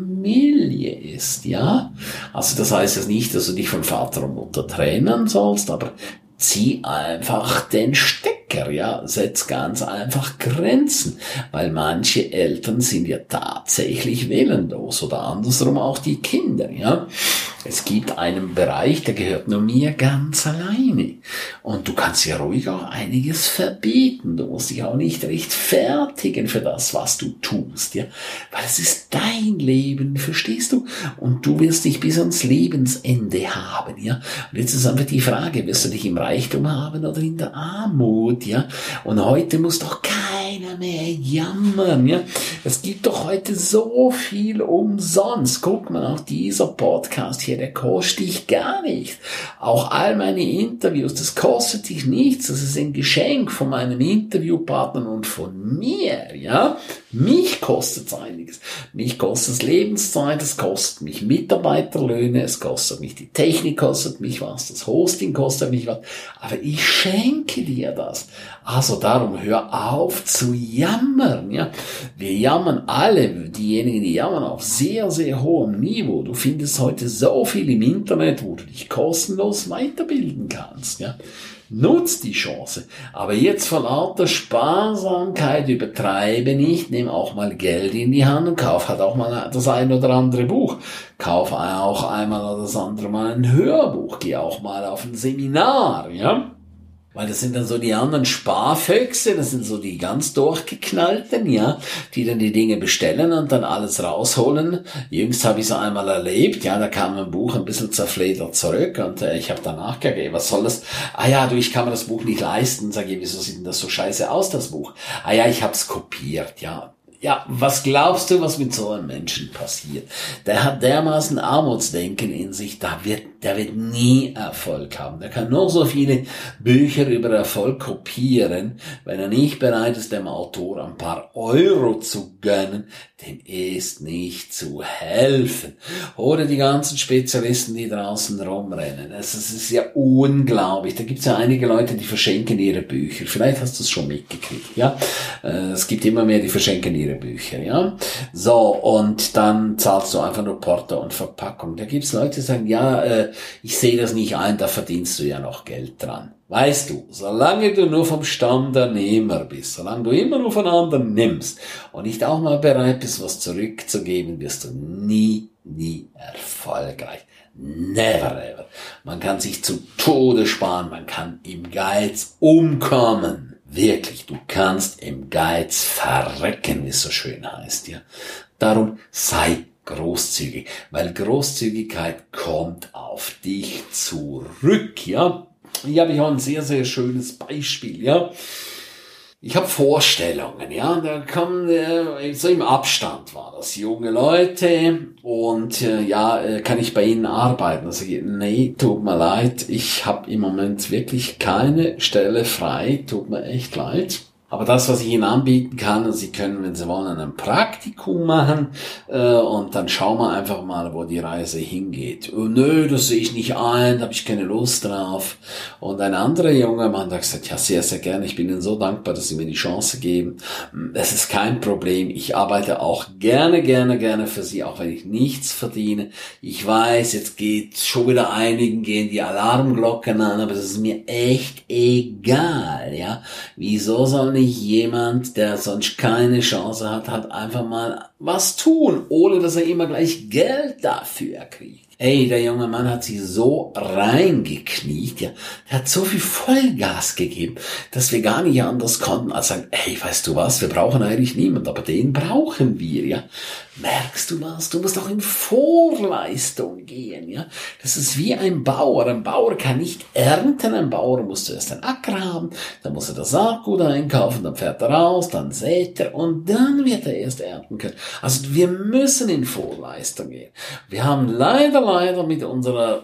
Familie ist, ja? Also das heißt jetzt nicht, dass du dich von Vater und Mutter trennen sollst, aber zieh einfach den Stecker, ja, setz ganz einfach Grenzen, weil manche Eltern sind ja tatsächlich willenlos oder andersrum auch die Kinder, ja. Es gibt einen Bereich, der gehört nur mir ganz alleine. Und du kannst ja ruhig auch einiges verbieten. Du musst dich auch nicht rechtfertigen für das, was du tust, ja. Weil es ist dein Leben, verstehst du? Und du wirst dich bis ans Lebensende haben, ja. Und jetzt ist einfach die Frage, wirst du dich im Reichtum haben oder in der Armut, ja. Und heute muss doch keiner mehr jammern, ja. Es gibt doch heute so viel umsonst. Guck mal, auch dieser Podcast hier, der kostet dich gar nichts. Auch all meine Interviews, das kostet dich nichts. Das ist ein Geschenk von meinem Interviewpartner und von mir, ja. Mich kostet es einiges. Mich kostet es Lebenszeit, es kostet mich Mitarbeiterlöhne, es kostet mich die Technik, kostet mich was, das Hosting kostet mich was. Aber ich schenke dir das. Also darum, hör auf zu jammern, ja. Wir jammern alle, diejenigen, die jammern auf sehr, sehr hohem Niveau. Du findest heute so viel im Internet, wo du dich kostenlos weiterbilden kannst, ja. Nutz die Chance. Aber jetzt vor lauter Sparsamkeit übertreibe nicht, nimm auch mal Geld in die Hand und kauf halt auch mal das ein oder andere Buch. Kauf auch einmal oder das andere mal ein Hörbuch. Geh auch mal auf ein Seminar, ja. Weil das sind dann so die anderen Sparfüchse, das sind so die ganz durchgeknallten, ja, die dann die Dinge bestellen und dann alles rausholen. Jüngst habe ich es einmal erlebt, ja, da kam ein Buch ein bisschen zerfledert zurück und äh, ich habe danach gegeben, was soll das? Ah ja, du, ich kann mir das Buch nicht leisten. Sag ich, wieso sieht denn das so scheiße aus, das Buch? Ah ja, ich habe es kopiert, ja. Ja, was glaubst du, was mit so einem Menschen passiert? Der hat dermaßen Armutsdenken in sich, da wird, der wird nie Erfolg haben. Der kann nur so viele Bücher über Erfolg kopieren, wenn er nicht bereit ist, dem Autor ein paar Euro zu gönnen, dem ist nicht zu helfen. Oder die ganzen Spezialisten, die draußen rumrennen. Es ist ja unglaublich. Da gibt es ja einige Leute, die verschenken ihre Bücher. Vielleicht hast du es schon mitgekriegt, ja. Es gibt immer mehr, die verschenken ihre Bücher, ja. So, und dann zahlst du einfach nur Porto und Verpackung. Da gibt's Leute, die sagen, ja, äh, ich sehe das nicht ein, da verdienst du ja noch Geld dran. Weißt du, solange du nur vom Stamm der Nehmer bist, solange du immer nur von anderen nimmst und nicht auch mal bereit bist, was zurückzugeben, wirst du nie, nie erfolgreich. Never ever. Man kann sich zu Tode sparen, man kann im Geiz umkommen. Wirklich, du kannst im Geiz verrecken, wie es so schön heißt, ja. Darum sei großzügig, weil Großzügigkeit kommt auf dich zurück, ja. Hier habe ich auch ein sehr, sehr schönes Beispiel, ja. Ich habe Vorstellungen, ja, da kommen, äh, so im Abstand war das, junge Leute und äh, ja, äh, kann ich bei Ihnen arbeiten? Also, nee, tut mir leid, ich habe im Moment wirklich keine Stelle frei, tut mir echt leid. Aber das, was ich Ihnen anbieten kann, Sie können, wenn Sie wollen, ein Praktikum machen äh, und dann schauen wir einfach mal, wo die Reise hingeht. Oh, nö, das sehe ich nicht ein, da habe ich keine Lust drauf. Und ein anderer junger Mann hat gesagt, ja, sehr, sehr gerne, ich bin Ihnen so dankbar, dass Sie mir die Chance geben. Es ist kein Problem, ich arbeite auch gerne, gerne, gerne für Sie, auch wenn ich nichts verdiene. Ich weiß, jetzt geht schon wieder einigen, gehen die Alarmglocken an, aber das ist mir echt egal, ja. Wieso soll nicht jemand, der sonst keine Chance hat, hat einfach mal was tun, ohne dass er immer gleich Geld dafür kriegt. Ey, der junge Mann hat sich so reingekniet, ja, der hat so viel Vollgas gegeben, dass wir gar nicht anders konnten als sagen, hey, weißt du was, wir brauchen eigentlich niemand, aber den brauchen wir, ja. Merkst du was? Du musst auch in Vorleistung gehen, ja. Das ist wie ein Bauer. Ein Bauer kann nicht ernten, ein Bauer muss zuerst einen Acker haben, dann muss er das Saatgut einkaufen, dann fährt er raus, dann sät er und dann wird er erst ernten können. Also wir müssen in Vorleistung gehen. Wir haben leider, leider mit unserer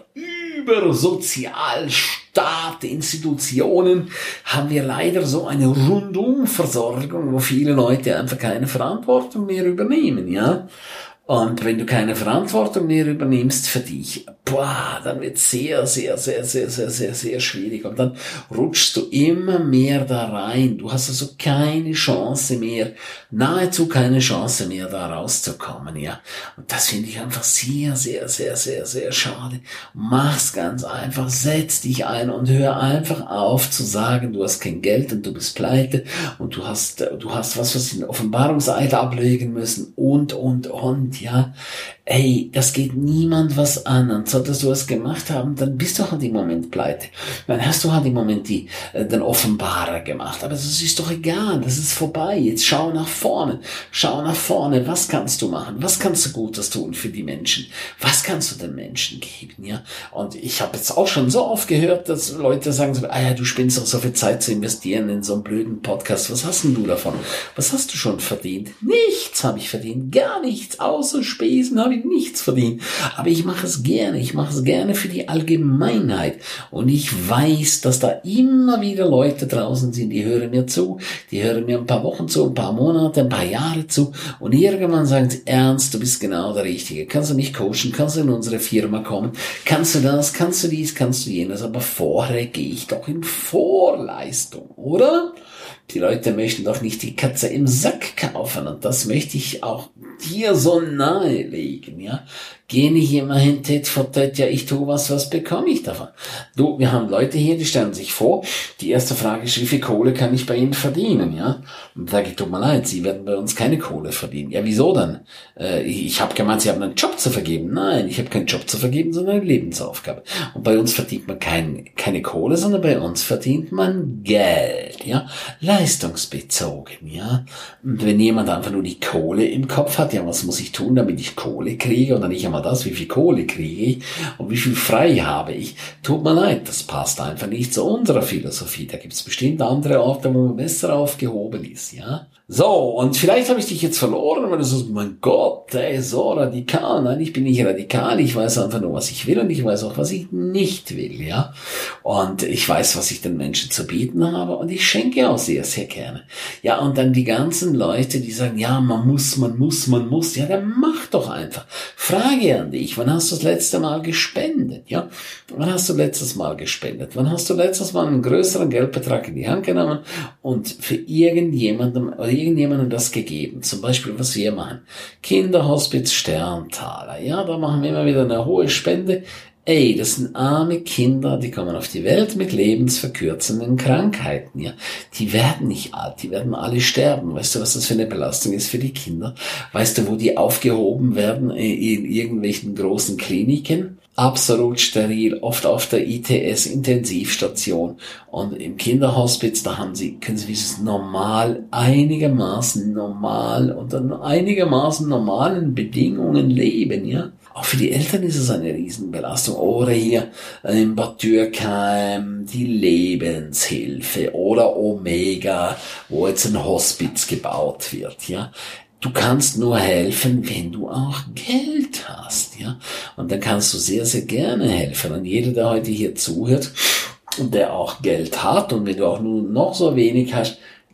Übersozialstaat, Institutionen, haben wir leider so eine Rundumversorgung, wo viele Leute einfach keine Verantwortung mehr übernehmen, ja. Und wenn du keine Verantwortung mehr übernimmst für dich, boah, dann wird sehr, sehr, sehr, sehr, sehr, sehr, sehr schwierig. Und dann rutschst du immer mehr da rein. Du hast also keine Chance mehr, nahezu keine Chance mehr, da rauszukommen, ja. Und das finde ich einfach sehr, sehr, sehr, sehr, sehr schade. Mach's ganz einfach. Setz dich ein und hör einfach auf zu sagen, du hast kein Geld und du bist pleite und du hast, du hast was, was in Offenbarungseid ablegen müssen und, und, und. Ja, ey, das geht niemand was an. Und solltest du es gemacht haben, dann bist du halt im Moment pleite. Dann hast du halt im Moment die, äh, den Offenbarer gemacht. Aber das ist doch egal, das ist vorbei. Jetzt schau nach vorne. Schau nach vorne. Was kannst du machen? Was kannst du Gutes tun für die Menschen? Was kannst du den Menschen geben? Ja. Und ich habe jetzt auch schon so oft gehört, dass Leute sagen so, ah ja, du spinnst doch so viel Zeit zu investieren in so einen blöden Podcast. Was hast denn du davon? Was hast du schon verdient? Nichts habe ich verdient. Gar nichts. Außer Spesen habe ich nichts verdient. Aber ich mache es gerne. Ich mache es gerne für die Allgemeinheit. Und ich weiß, dass da immer wieder Leute draußen sind, die hören mir zu. Die hören mir ein paar Wochen zu, ein paar Monate, ein paar Jahre zu. Und irgendwann sagen sie, Ernst, du bist genau der Richtige. Kannst du nicht coachen? Kannst du in unsere Firma kommen? Kannst du das? Kannst du dies? Kannst du jenes? Aber vorher gehe ich doch in Vorleistung, oder? Die Leute möchten doch nicht die Katze im Sack kaufen und das möchte ich auch dir so nahelegen, ja. Geh nicht immer hin, Tet for Tet, ja, ich tue was, was bekomme ich davon? Du, wir haben Leute hier, die stellen sich vor, die erste Frage ist, wie viel Kohle kann ich bei Ihnen verdienen, ja? Und sage ich, tut mir leid, Sie werden bei uns keine Kohle verdienen. Ja, wieso dann? Äh, ich habe gemeint, Sie haben einen Job zu vergeben. Nein, ich habe keinen Job zu vergeben, sondern eine Lebensaufgabe. Und bei uns verdient man kein, keine Kohle, sondern bei uns verdient man Geld, ja? Leistungsbezogen, ja? Und wenn jemand einfach nur die Kohle im Kopf hat, ja, was muss ich tun, damit ich Kohle kriege? Oder nicht einmal das, wie viel Kohle kriege ich und wie viel frei habe ich. Tut mir leid, das passt einfach nicht zu unserer Philosophie. Da gibt es bestimmt andere Orte, wo man besser aufgehoben ist, ja. So, und vielleicht habe ich dich jetzt verloren, weil du sagst, mein Gott, ey, so radikal. Nein, ich bin nicht radikal, ich weiß einfach nur, was ich will und ich weiß auch, was ich nicht will, ja. Und ich weiß, was ich den Menschen zu bieten habe und ich schenke auch sehr, sehr gerne. Ja, und dann die ganzen Leute, die sagen, ja, man muss, man muss, man muss, ja, dann mach doch einfach. Frage an dich, wann hast du das letzte Mal gespendet, ja? Wann hast du letztes Mal gespendet? Wann hast du letztes Mal einen größeren Geldbetrag in die Hand genommen und für irgendjemandem oder irgendjemandem das gegeben? Zum Beispiel, was wir machen. Kinderhospiz Sterntaler, ja, da machen wir immer wieder eine hohe Spende. Ey, das sind arme Kinder, die kommen auf die Welt mit lebensverkürzenden Krankheiten, ja. Die werden nicht alt, die werden alle sterben. Weißt du, was das für eine Belastung ist für die Kinder? Weißt du, wo die aufgehoben werden? In irgendwelchen großen Kliniken? Absolut steril, oft auf der I T S-Intensivstation. Und im Kinderhospiz, da haben sie, können sie dieses normal, einigermaßen normal, unter einigermaßen normalen Bedingungen leben, ja. Auch für die Eltern ist es eine Riesenbelastung. Oder hier in Bad Dürkheim die Lebenshilfe oder Omega, wo jetzt ein Hospiz gebaut wird, ja. Du kannst nur helfen, wenn du auch Geld hast, ja. Und dann kannst du sehr, sehr gerne helfen. Und jeder, der heute hier zuhört und der auch Geld hat und wenn du auch nur noch so wenig hast,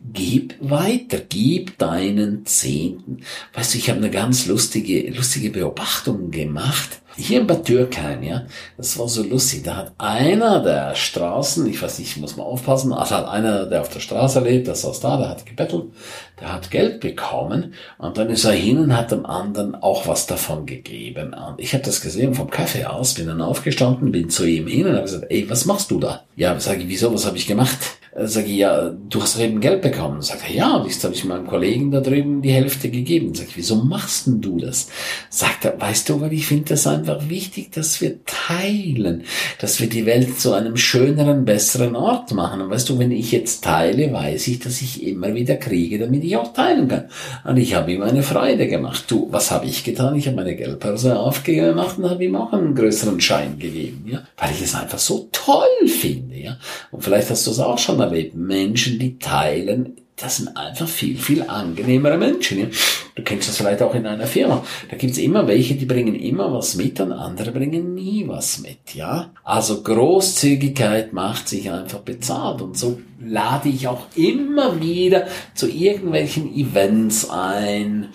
gib weiter, gib deinen Zehnten. Weißt du, ich habe eine ganz lustige, lustige Beobachtung gemacht. Hier in Bad Dürkheim, ja, das war so lustig, da hat einer der Straßen, ich weiß nicht, muss man aufpassen, also hat einer, der auf der Straße lebt, der saß da, der hat gebettelt, der hat Geld bekommen und dann ist er hin und hat dem anderen auch was davon gegeben. Und ich habe das gesehen vom Kaffee aus, bin dann aufgestanden, bin zu ihm hin und habe gesagt, ey, was machst du da? Ja, sage ich, wieso, was habe ich gemacht? Sag ich, ja, du hast eben Geld bekommen. Sagt er, ja, jetzt habe ich meinem Kollegen da drüben die Hälfte gegeben. Sag ich, wieso machst denn du das? Sagt er, weißt du, weil ich finde das einfach wichtig, dass wir teilen, dass wir die Welt zu einem schöneren, besseren Ort machen. Und weißt du, wenn ich jetzt teile, weiß ich, dass ich immer wieder kriege, damit ich auch teilen kann. Und ich habe ihm eine Freude gemacht. Du, was habe ich getan? Ich habe meine Geldbörse aufgemacht und habe ihm auch einen größeren Schein gegeben, ja, weil ich es einfach so toll finde, ja. Und vielleicht hast du es auch schon erlebt, Menschen, die teilen, das sind einfach viel, viel angenehmere Menschen. Ja? Du kennst das vielleicht auch in einer Firma. Da gibt's immer welche, die bringen immer was mit und andere bringen nie was mit. Ja, also Großzügigkeit macht sich einfach bezahlt und so lade ich auch immer wieder zu irgendwelchen Events ein.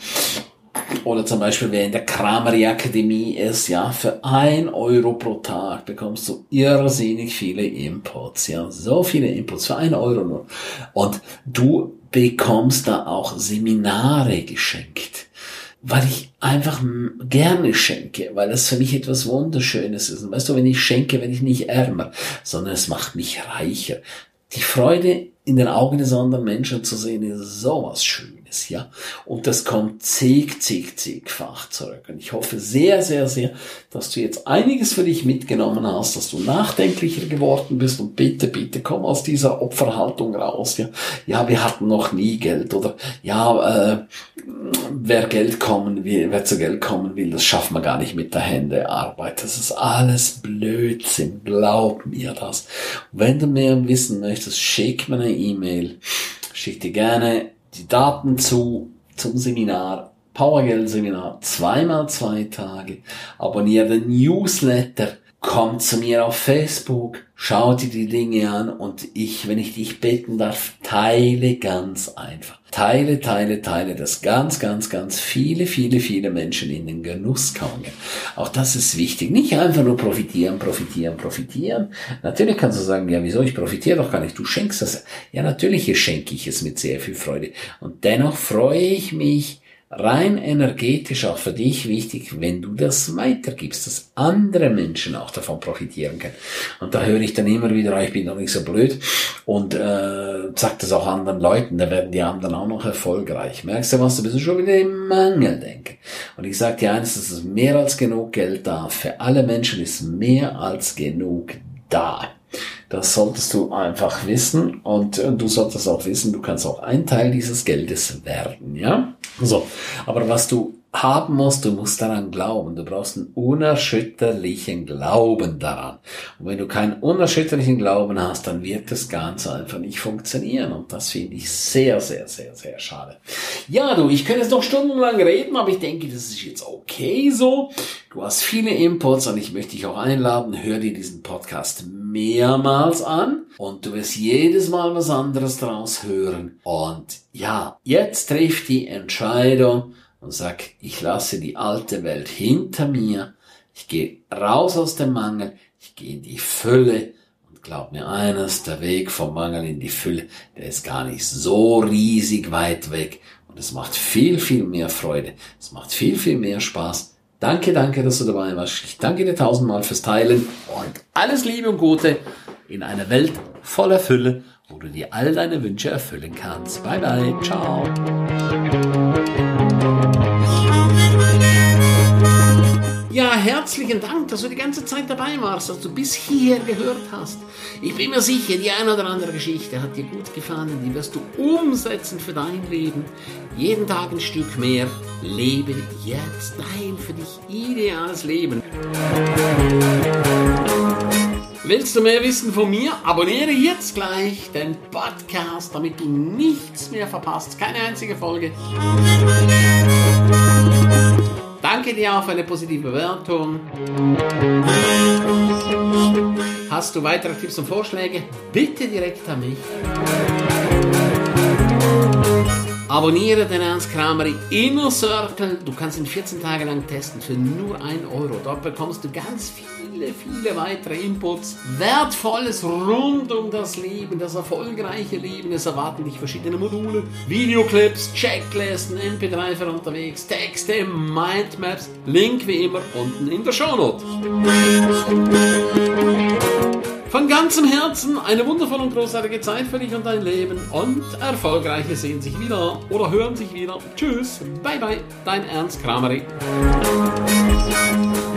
Oder zum Beispiel, wer in der Kramery Akademie ist, ja, für ein Euro pro Tag bekommst du irrsinnig viele Inputs, ja, so viele Inputs für ein Euro nur. Und du bekommst da auch Seminare geschenkt, weil ich einfach gerne schenke, weil das für mich etwas Wunderschönes ist. Und weißt du, wenn ich schenke, werde ich nicht ärmer, sondern es macht mich reicher. Die Freude in den Augen des anderen Menschen zu sehen, ist sowas Schönes, ja. Und das kommt zig, zig, zigfach zurück. Und ich hoffe sehr, sehr, sehr, dass du jetzt einiges für dich mitgenommen hast, dass du nachdenklicher geworden bist und bitte, bitte komm aus dieser Opferhaltung raus, ja. Ja, wir hatten noch nie Geld oder ja, äh, wer Geld kommen will, wer zu Geld kommen will, das schafft man gar nicht mit der Hände Arbeit. Das ist alles Blödsinn. Glaub mir das. Und wenn du mehr wissen möchtest, schick mir eine E-Mail. Schick dir gerne die Daten zu, zum Seminar, Powergeld-Seminar, zweimal zwei Tage. Abonniere den Newsletter. Komm zu mir auf Facebook, schau dir die Dinge an und ich, wenn ich dich bitten darf, teile ganz einfach. Teile, teile, teile, dass ganz, ganz, ganz viele, viele, viele Menschen in den Genuss kommen. Auch das ist wichtig. Nicht einfach nur profitieren, profitieren, profitieren. Natürlich kannst du sagen, ja, wieso, ich profitiere doch gar nicht. Du schenkst das. Ja, natürlich schenke ich es mit sehr viel Freude. Und dennoch freue ich mich, rein energetisch auch für dich wichtig, wenn du das weitergibst, dass andere Menschen auch davon profitieren können. Und da höre ich dann immer wieder, ich bin doch nicht so blöd und äh, sag das auch anderen Leuten, da werden die anderen auch noch erfolgreich. Merkst du was, du bist schon wieder im Mangeldenken. Und ich sage dir eines, es ist mehr als genug Geld da. Für alle Menschen ist mehr als genug da. Das solltest du einfach wissen und du solltest auch wissen, du kannst auch ein Teil dieses Geldes werden, ja? So, aber was du haben musst, du musst daran glauben. Du brauchst einen unerschütterlichen Glauben daran. Und wenn du keinen unerschütterlichen Glauben hast, dann wird das Ganze einfach nicht funktionieren. Und das finde ich sehr, sehr, sehr, sehr schade. Ja, du, ich könnte jetzt noch stundenlang reden, aber ich denke, das ist jetzt okay so. Du hast viele Inputs und ich möchte dich auch einladen, hör dir diesen Podcast mehrmals an und du wirst jedes Mal was anderes daraus hören. Und ja, jetzt triff die Entscheidung und sag, ich lasse die alte Welt hinter mir, ich gehe raus aus dem Mangel, ich gehe in die Fülle und glaub mir eines, der Weg vom Mangel in die Fülle, der ist gar nicht so riesig weit weg und es macht viel, viel mehr Freude, es macht viel, viel mehr Spaß. Danke, danke, dass du dabei warst. Ich danke dir tausendmal fürs Teilen und alles Liebe und Gute in einer Welt voller Fülle, wo du dir all deine Wünsche erfüllen kannst. Bye, bye, ciao. Ja, herzlichen Dank, dass du die ganze Zeit dabei warst, dass du bis hierher gehört hast. Ich bin mir sicher, die eine oder andere Geschichte hat dir gut gefallen, die wirst du umsetzen für dein Leben. Jeden Tag ein Stück mehr. Lebe jetzt dein für dich ideales Leben. Willst du mehr wissen von mir? Abonniere jetzt gleich den Podcast, damit du nichts mehr verpasst. Keine einzige Folge. Danke dir auch für eine positive Bewertung. Hast du weitere Tipps und Vorschläge? Bitte direkt an mich. Abonniere den Ernst Kramery Inner Circle. Du kannst ihn vierzehn Tage lang testen für nur ein Euro. Dort bekommst du ganz viele, viele weitere Inputs. Wertvolles rund um das Leben, das erfolgreiche Leben. Es erwarten dich verschiedene Module, Videoclips, Checklisten, M P drei für unterwegs, Texte, Mindmaps. Link wie immer unten in der Shownote. Von ganzem Herzen eine wundervolle und großartige Zeit für dich und dein Leben und Erfolgreiche sehen sich wieder oder hören sich wieder. Tschüss, bye bye, dein Ernst Kramery.